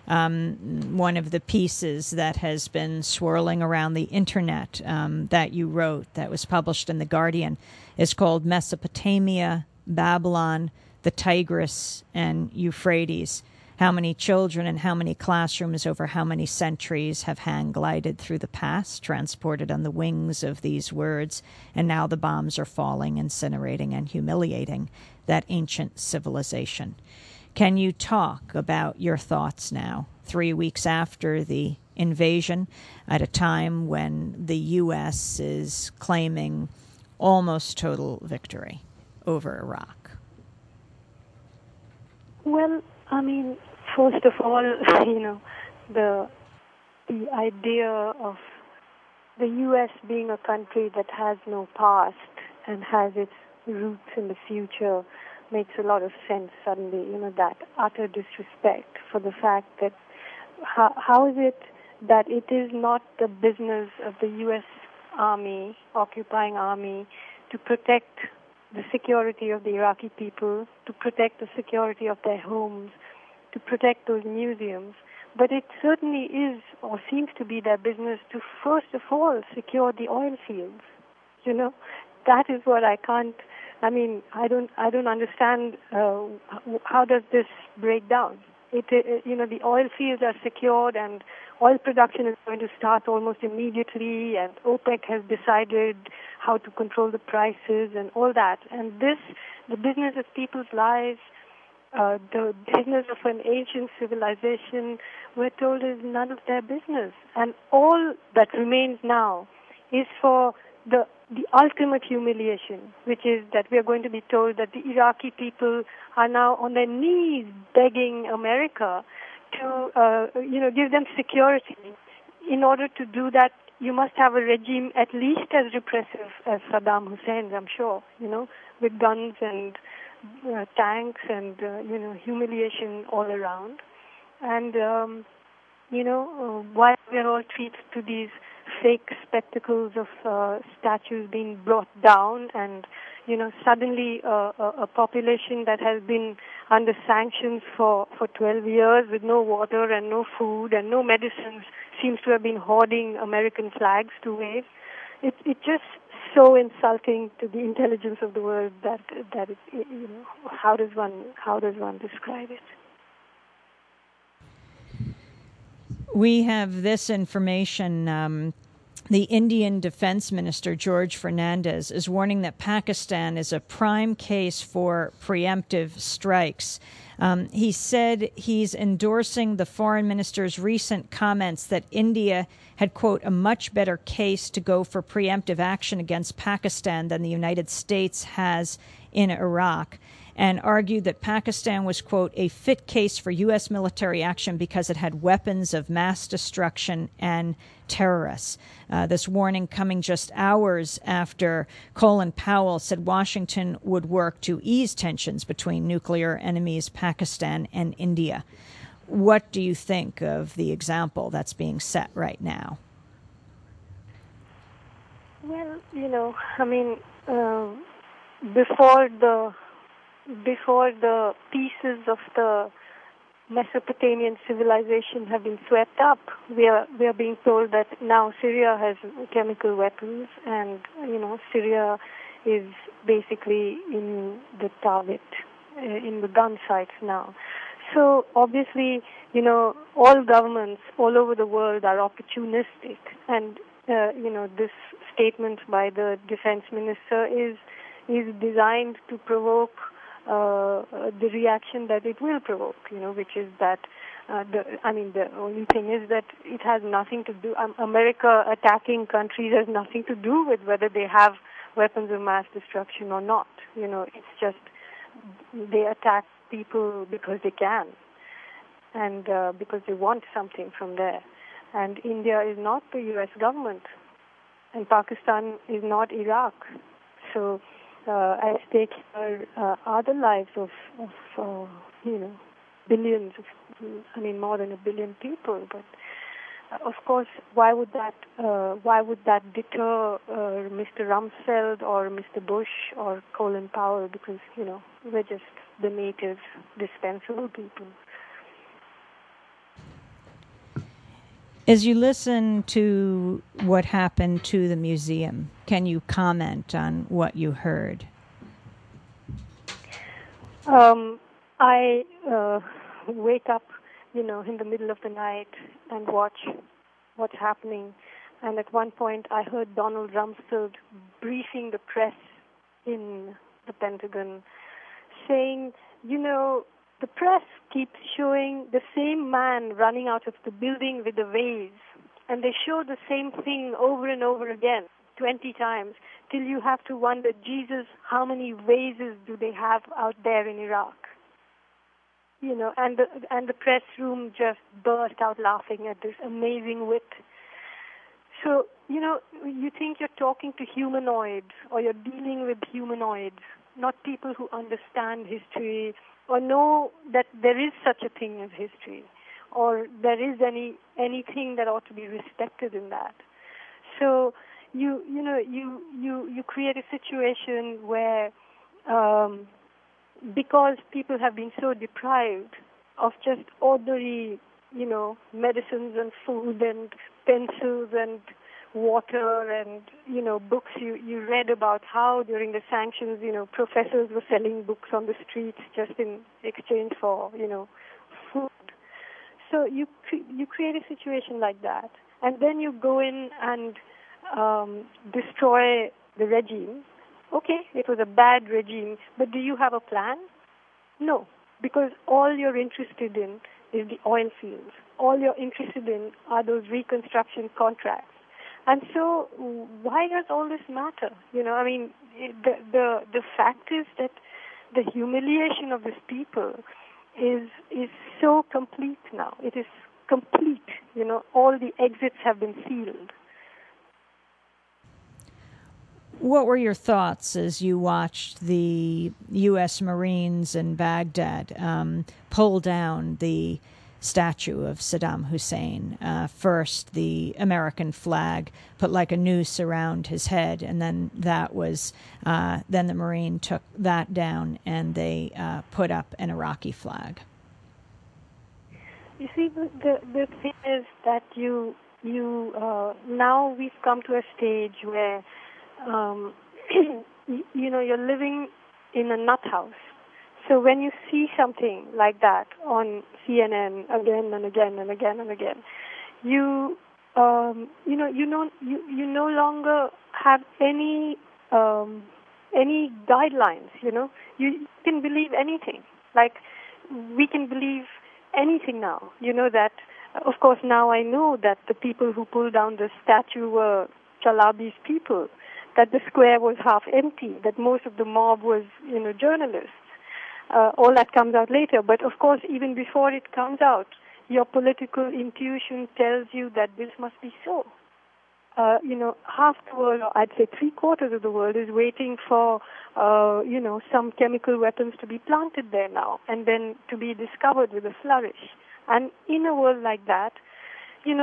one of the pieces that has been swirling around the internet that you wrote, that was published in The Guardian, is called Mesopotamia, Babylon, the Tigris, and Euphrates. How many children and how many classrooms over how many centuries have hang-glided through the past, transported on the wings of these words, and now the bombs are falling, incinerating, and humiliating that ancient civilization. Can you talk about your thoughts now, 3 weeks after the invasion, at a time when the U.S. is claiming almost total victory over Iraq? Well, I mean, first of all, the idea of the U.S. being a country that has no past and has its roots in the future makes a lot of sense suddenly, that utter disrespect for the fact that how is it that it is not the business of the U.S. Army, occupying army, to protect the security of the Iraqi people, to protect the security of their homes, to protect those museums. But it certainly is, or seems to be, their business to first of all secure the oil fields. That is what I can't. I mean, I don't understand how does this break down. The oil fields are secured, and oil production is going to start almost immediately, and OPEC has decided how to control the prices and all that. And the business of people's lives, the business of an ancient civilization, we're told is none of their business. And all that remains now is for the ultimate humiliation, which is that we are going to be told that the Iraqi people are now on their knees begging America to, give them security. In order to do that, you must have a regime at least as repressive as Saddam Hussein's, I'm sure, with guns and tanks and, humiliation all around. And, while we are all treated to these fake spectacles of statues being brought down, and suddenly a population that has been under sanctions for 12 years with no water and no food and no medicines seems to have been hoarding American flags to wave. It's just so insulting to the intelligence of the world that it, how does one describe it? We have this information. The Indian Defense Minister, George Fernandez, is warning that Pakistan is a prime case for preemptive strikes. He said he's endorsing the foreign minister's recent comments that India had, quote, a much better case to go for preemptive action against Pakistan than the United States has in Iraq, and argued that Pakistan was, quote, a fit case for U.S. military action because it had weapons of mass destruction and terrorists. This warning coming just hours after Colin Powell said Washington would work to ease tensions between nuclear enemies Pakistan and India. What do you think of the example that's being set right now? Well, I mean, before the pieces of the Mesopotamian civilization have been swept up, we are being told that now Syria has chemical weapons, and Syria is basically in the target, in the gun sights now. So obviously, all governments all over the world are opportunistic, and this statement by the defense minister is designed to provoke the reaction that it will provoke, which is that the only thing is that it has nothing to do. America attacking countries has nothing to do with whether they have weapons of mass destruction or not. It's just they attack people because they can, and because they want something from there. And India is not the U.S. government, and Pakistan is not Iraq. So at stake are the lives of billions, more than 1 billion people. But of course, why would that deter Mr. Rumsfeld or Mr. Bush or Colin Powell? Because we're just the native, dispensable people. As you listen to what happened to the museum, can you comment on what you heard? I wake up, in the middle of the night and watch what's happening. And at one point, I heard Donald Rumsfeld briefing the press in the Pentagon, saying, the press keeps showing the same man running out of the building with a vase, and they show the same thing over and over again, 20 times, till you have to wonder, Jesus, how many vases do they have out there in Iraq? And the press room just burst out laughing at this amazing wit. So, you think you're talking to humanoids, or you're dealing with humanoids, not people who understand history, or know that there is such a thing as history, or there is anything that ought to be respected in that. So you create a situation where because people have been so deprived of just ordinary medicines and food and pencils and water and books. You read about how during the sanctions professors were selling books on the streets just in exchange for food. So you create a situation like that, and then you go in and destroy the regime. Okay, it was a bad regime, but do you have a plan? No, because all you're interested in is the oil fields. All you're interested in are those reconstruction contracts. And so why does all this matter? The fact is that the humiliation of these people is so complete now. It is complete. All the exits have been sealed. What were your thoughts as you watched the U.S. Marines in Baghdad pull down the statue of Saddam Hussein? First, the American flag put like a noose around his head, and then then the Marine took that down and they put up an Iraqi flag. You see, the thing is that you now we've come to a stage where you're living in a nut house. So when you see something like that on CNN again and again and again and again, you no longer have any guidelines. You can believe anything. Like we can believe anything now. That, of course, now I know that the people who pulled down the statue were Chalabi's people. That the square was half empty. That most of the mob was journalists. All that comes out later. But of course, even before it comes out, your political intuition tells you that this must be so. Half the world, or I'd say 3/4 of the world, is waiting for, some chemical weapons to be planted there now, and then to be discovered with a flourish. And in a world like that,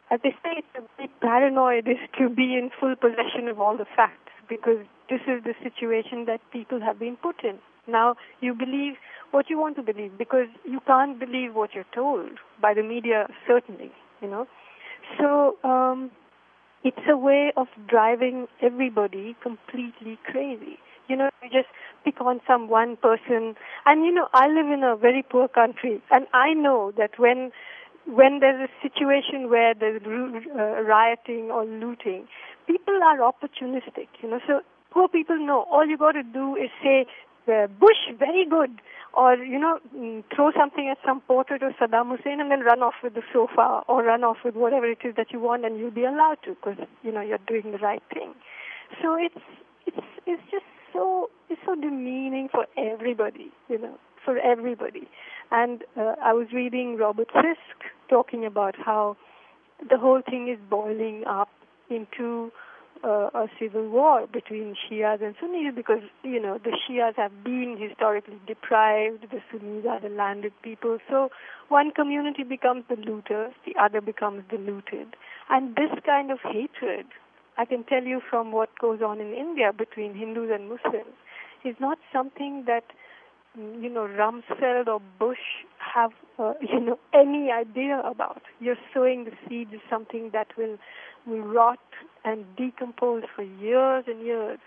as they say, to be paranoid is to be in full possession of all the facts, because this is the situation that people have been put in. Now, you believe what you want to believe, because you can't believe what you're told by the media, certainly, So it's a way of driving everybody completely crazy. You just pick on some one person. And, I live in a very poor country, and I know that when there's a situation where there's rioting or looting, people are opportunistic, So poor people know all you got to do is say, Bush, very good, or, throw something at some portrait of Saddam Hussein and then run off with the sofa or run off with whatever it is that you want, and you'll be allowed to because, you're doing the right thing. So it's just it's so demeaning for everybody, for everybody. And I was reading Robert Fisk talking about how the whole thing is boiling up into a civil war between Shias and Sunnis, because, the Shias have been historically deprived, the Sunnis are the landed people. So one community becomes the looters, the other becomes the looted. And this kind of hatred, I can tell you from what goes on in India between Hindus and Muslims, is not something that, Rumsfeld or Bush have, any idea about. You're sowing the seeds of something that will rot and decompose for years and years.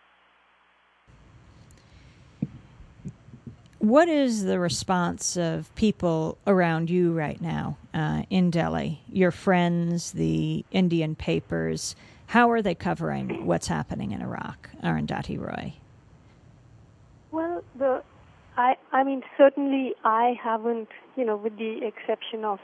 What is the response of people around you right now in Delhi? Your friends, the Indian papers, how are they covering what's happening in Iraq? Arundhati Roy. Well, I mean, certainly I haven't, with the exception of,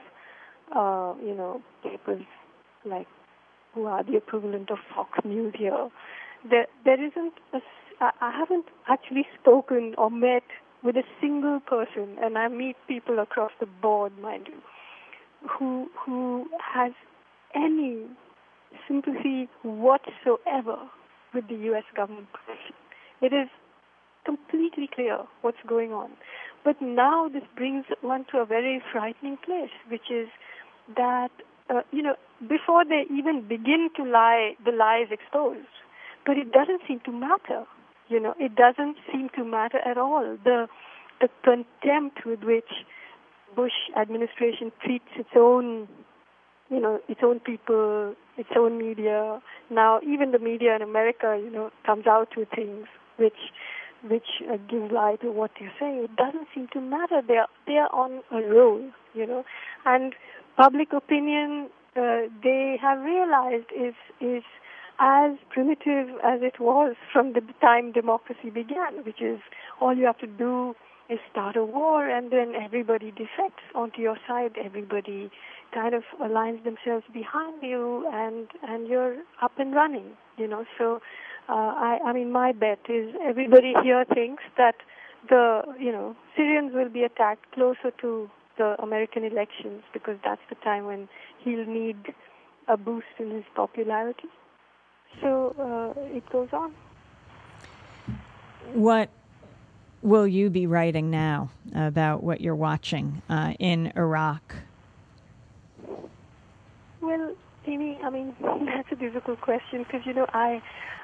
papers like who are the equivalent of Fox News here, there isn't I haven't actually spoken or met with a single person, and I meet people across the board, mind you, who has any sympathy whatsoever with the U.S. government position. It is completely clear what's going on. But now this brings one to a very frightening place, which is that, before they even begin to lie, the lie is exposed. But it doesn't seem to matter. It doesn't seem to matter at all. The contempt with which Bush administration treats its own people, its own media. Now, even the media in America, comes out with things which give lie to what you're saying. It doesn't seem to matter. They are on a roll, and public opinion, they have realized is as primitive as it was from the time democracy began, which is all you have to do is start a war and then everybody defects onto your side. Everybody kind of aligns themselves behind you and you're up and running, So I mean, my bet is everybody here thinks that the Syrians will be attacked closer to the American elections, because that's the time when he'll need a boost in his popularity. So it goes on. What will you be writing now about what you're watching in Iraq? Well, Amy, I mean, that's a difficult question because, I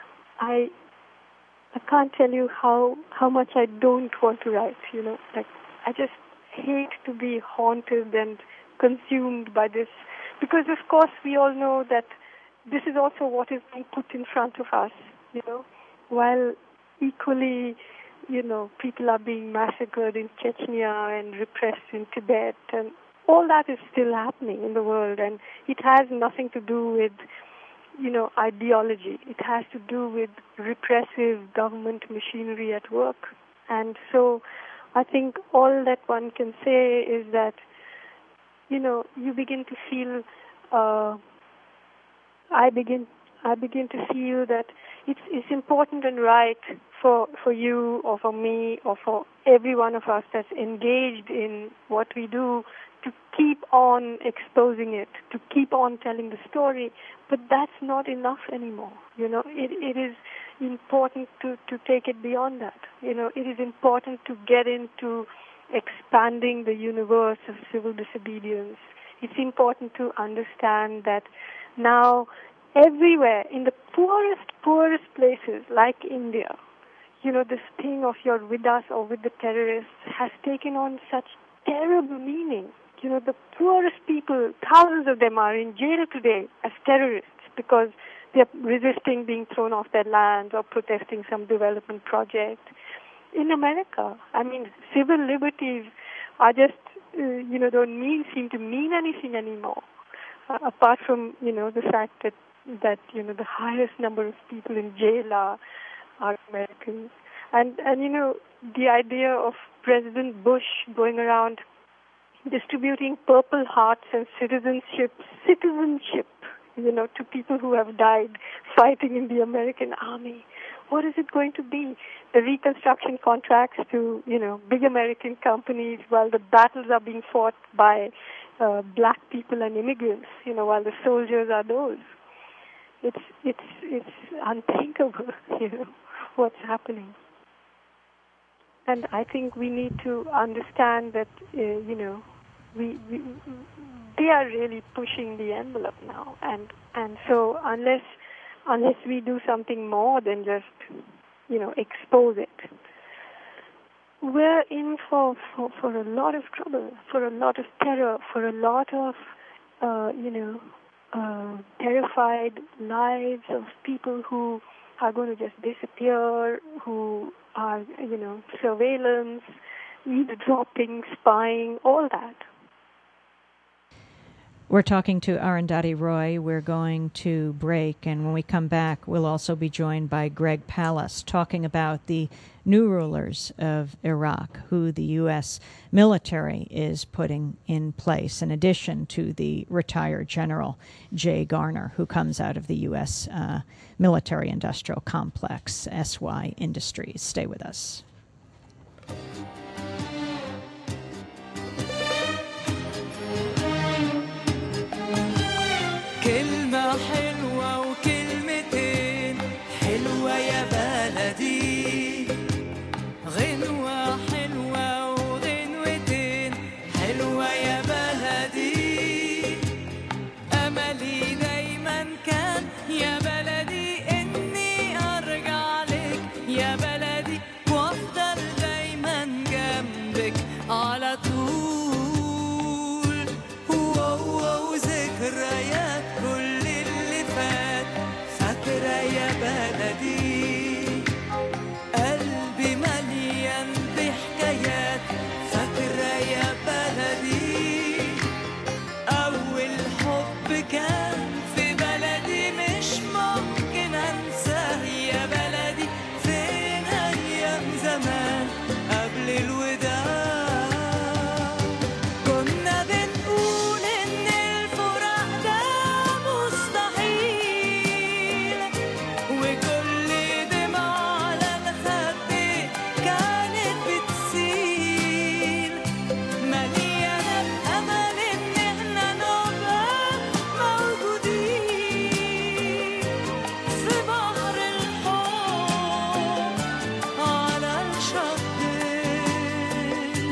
can't tell you how much I don't want to write, Like, I just hate to be haunted and consumed by this, because, of course, we all know that this is also what is being put in front of us, while equally, people are being massacred in Chechnya and repressed in Tibet, and all that is still happening in the world, and it has nothing to do with, ideology. It has to do with repressive government machinery at work. And so I think all that one can say is that, you begin to feel, I begin to feel that it's important and right for you or for me or for every one of us that's engaged in what we do to keep on exposing it, to keep on telling the story. But that's not enough anymore. It is important to take it beyond that. It is important to get into expanding the universe of civil disobedience. it's important to understand that now everywhere, in the poorest places like India, this thing of you're with us or with the terrorists has taken on such terrible meaning. The poorest people, thousands of them are in jail today as terrorists because they're resisting being thrown off their lands or protesting some development project. In America, civil liberties are just, don't seem to mean anything anymore, apart from, the fact that the highest number of people in jail are Americans. And the idea of President Bush going around distributing Purple Hearts and citizenship, to people who have died fighting in the American army. What is it going to be? The reconstruction contracts to, big American companies while the battles are being fought by black people and immigrants, while the soldiers are those. It's unthinkable, what's happening. And I think we need to understand that, they are really pushing the envelope now. And so unless we do something more than just, expose it, we're in for a lot of trouble, for a lot of terror, for a lot of, terrified lives of people who are going to just disappear, who are, surveillance, eavesdropping, spying, all that. We're talking to Arundhati Roy. We're going to break, and when we come back, we'll also be joined by Greg Palast talking about the new rulers of Iraq, who the U.S. military is putting in place, in addition to the retired General Jay Garner, who comes out of the U.S. military-industrial complex, SY Industries. Stay with us. كلمة حلوة وكلمتين حلوة يا بلدي غنوة حلوة وغنوتين حلوة يا بلدي أملي دايما كان يا بلدي إني أرجع لك يا بلدي وأفضل دايما جنبك على طول وذكريات كل اللي فات فاكرة يا بلدي قلبي مليان بحكايات فاكرة يا بلدي أول حب كان في بلدي مش ممكن أنساه يا بلدي فين أيام زمان قبل الوداع كنا بنقول إن الفراق ده مستحيل وكل دمعة على الخد كانت بتسيل مليانة بأمل إن إحنا نبقى موجودين في بحر الحب على الشطين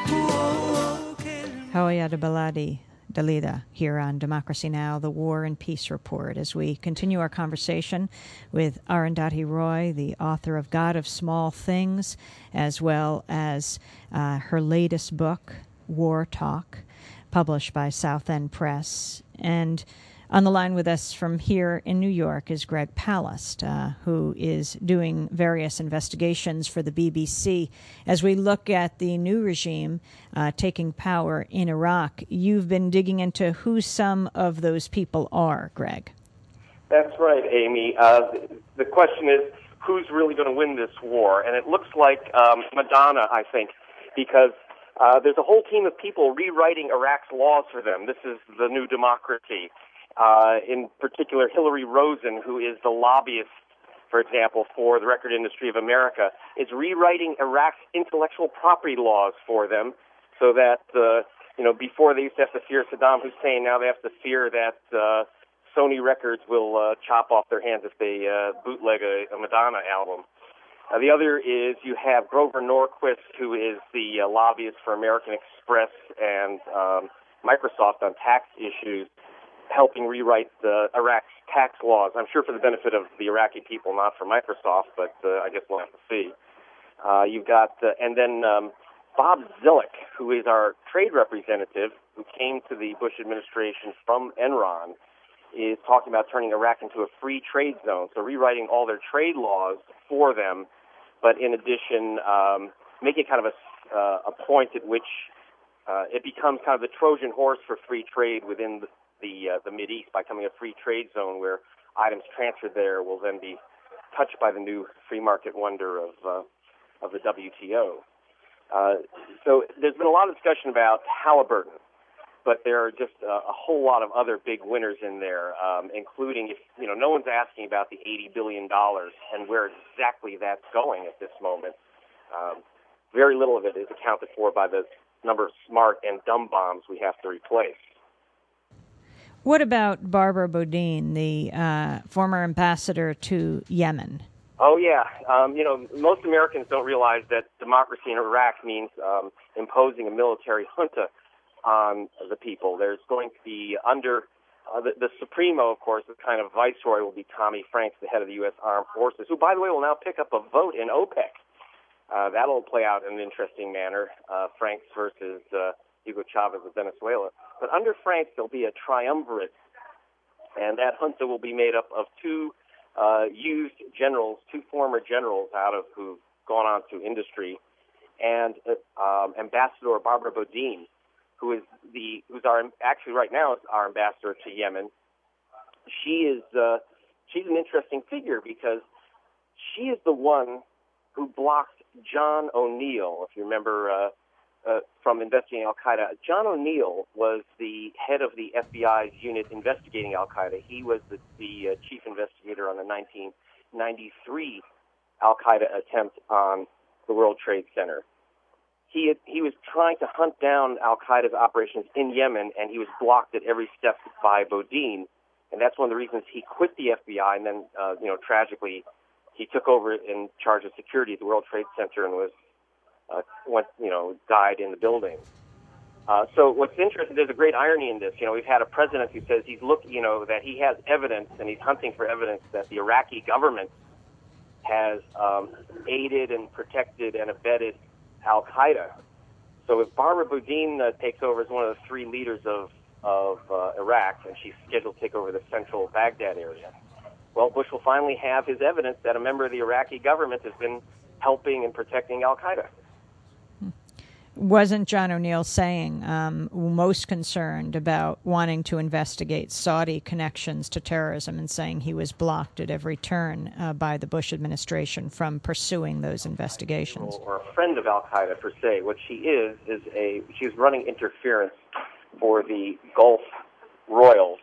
Hawayada Baladi Dalida here on Democracy Now!, the War and Peace Report, as we continue our conversation with Arundhati Roy, the author of God of Small Things, as well as her latest book, War Talk, published by South End Press. And on the line with us from here in New York is Greg Palast, who is doing various investigations for the BBC. As we look at the new regime taking power in Iraq, you've been digging into who some of those people are, Greg. That's right, Amy. The question is, who's really going to win this war? And it looks like Madonna, I think, because there's a whole team of people rewriting Iraq's laws for them. This is the new democracy. In particular, Hillary Rosen, who is the lobbyist, for example, for the record industry of America, is rewriting Iraq's intellectual property laws for them so that, before they used to have to fear Saddam Hussein, now they have to fear that Sony Records will chop off their hands if they bootleg a Madonna album. The other is you have Grover Norquist, who is the lobbyist for American Express and Microsoft on tax issues, helping rewrite Iraq's tax laws. I'm sure for the benefit of the Iraqi people, not for Microsoft, but I guess we'll have to see. You've got, and then Bob Zillick, who is our trade representative, who came to the Bush administration from Enron, is talking about turning Iraq into a free trade zone, so rewriting all their trade laws for them, but in addition, making kind of a point at which it becomes kind of the Trojan horse for free trade within the Mideast by becoming a free trade zone where items transferred there will then be touched by the new free market wonder of the WTO. So there's been a lot of discussion about Halliburton, but there are just a whole lot of other big winners in there, including, no one's asking about the $80 billion and where exactly that's going at this moment. Very little of it is accounted for by the number of smart and dumb bombs we have to replace. What about Barbara Boudin, the former ambassador to Yemen? Oh, yeah. Most Americans don't realize that democracy in Iraq means imposing a military junta on the people. There's going to be under the Supremo, of course, the kind of viceroy will be Tommy Franks, the head of the U.S. Armed Forces, who, by the way, will now pick up a vote in OPEC. That'll play out in an interesting manner, Franks versus Hugo Chavez of Venezuela. But under Franks, there'll be a triumvirate, and that junta will be made up of two used generals, two former generals who've gone on to industry, and Ambassador Barbara Boudin, who's actually right now is our ambassador to Yemen. She's an interesting figure because she is the one who blocked John O'Neill, if you remember, from investigating Al-Qaeda. John O'Neill was the head of the FBI's unit investigating Al-Qaeda. He was the chief investigator on the 1993 Al-Qaeda attempt on the World Trade Center. He was trying to hunt down Al-Qaeda's operations in Yemen, and he was blocked at every step by Boudin. And that's one of the reasons he quit the FBI, and then, tragically, he took over in charge of security at the World Trade Center and died in the building. So what's interesting, there's a great irony in this. We've had a president who says that he has evidence, and he's hunting for evidence that the Iraqi government has aided and protected and abetted Al-Qaeda. So if Barbara Boudin takes over as one of the three leaders of Iraq, and she's scheduled to take over the central Baghdad area, well, Bush will finally have his evidence that a member of the Iraqi government has been helping and protecting Al-Qaeda. Wasn't John O'Neill saying most concerned about wanting to investigate Saudi connections to terrorism and saying he was blocked at every turn by the Bush administration from pursuing those investigations? Or a friend of Al-Qaeda, per se. What she is she's running interference for the Gulf royals.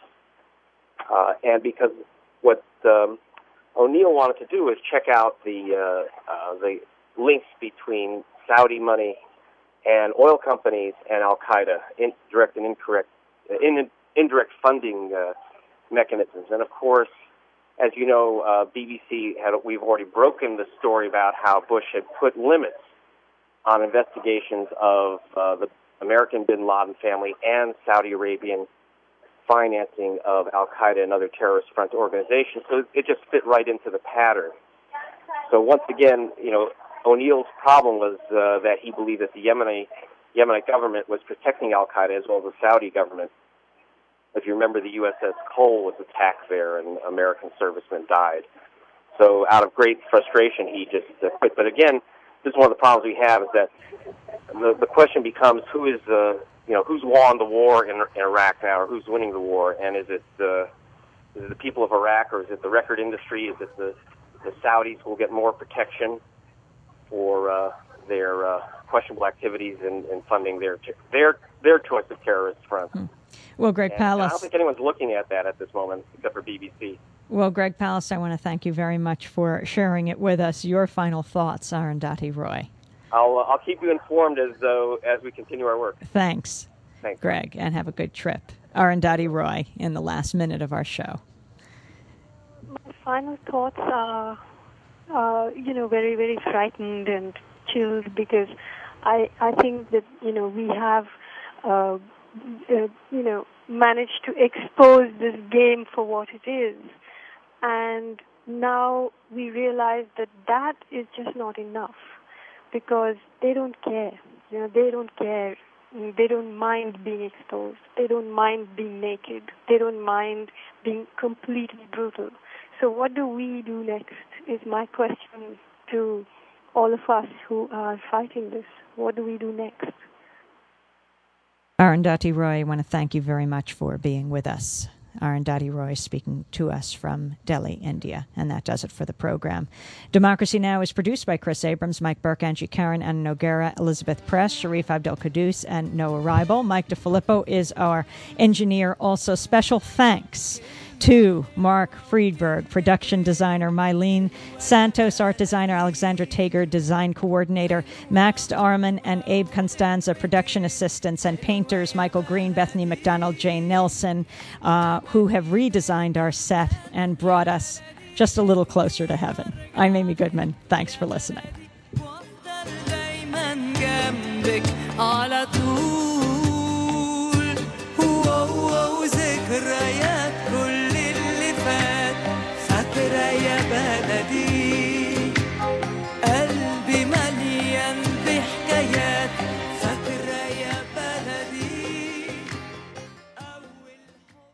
And because what O'Neill wanted to do is check out the links between Saudi money and oil companies and Al-Qaeda, direct and indirect funding mechanisms. And of course, as you know, BBC we've already broken the story about how Bush had put limits on investigations of the American bin Laden family and Saudi Arabian financing of Al-Qaeda and other terrorist front organizations. So it just fit right into the pattern. So once again, O'Neill's problem was that he believed that the Yemenite government was protecting Al-Qaeda as well as the Saudi government. If you remember, the USS Cole was attacked there and American servicemen died. So out of great frustration, he just quit. But again, this is one of the problems we have is that the question becomes who's won the war in Iraq now, or who's winning the war, and is it the people of Iraq, or is it the record industry? Is it the Saudis who will get more protection for their questionable activities in funding their choice of terrorist fronts? Well, Greg Palast, I don't think anyone's looking at that at this moment, except for BBC. Well, Greg Palast, I want to thank you very much for sharing it with us. Your final thoughts, Arundhati Roy. I'll keep you informed as we continue our work. Thanks, Greg, and have a good trip. Arundhati Roy in the last minute of our show. My final thoughts are, very, very frightened and chilled because I think that, we have managed to expose this game for what it is. And now we realize that that is just not enough, because they don't care. They don't care. They don't mind being exposed. They don't mind being naked. They don't mind being completely brutal. So what do we do next is my question to all of us who are fighting this. What do we do next? Arundhati Roy, I want to thank you very much for being with us. Arundhati Roy speaking to us from Delhi, India. And that does it for the program. Democracy Now! Is produced by Chris Abrams, Mike Burke, Angie Karen, Anna Noguera, Elizabeth Press, Sharif Abdel-Qadoos, and Noah Ribel. Mike DeFilippo is our engineer. Also, special thanks to Mark Friedberg, production designer Mylene Santos, art designer Alexandra Tager, design coordinator Max Arman and Abe Constanza, production assistants, and painters Michael Green, Bethany McDonald, Jane Nelson, who have redesigned our set and brought us just a little closer to heaven. I'm Amy Goodman. Thanks for listening.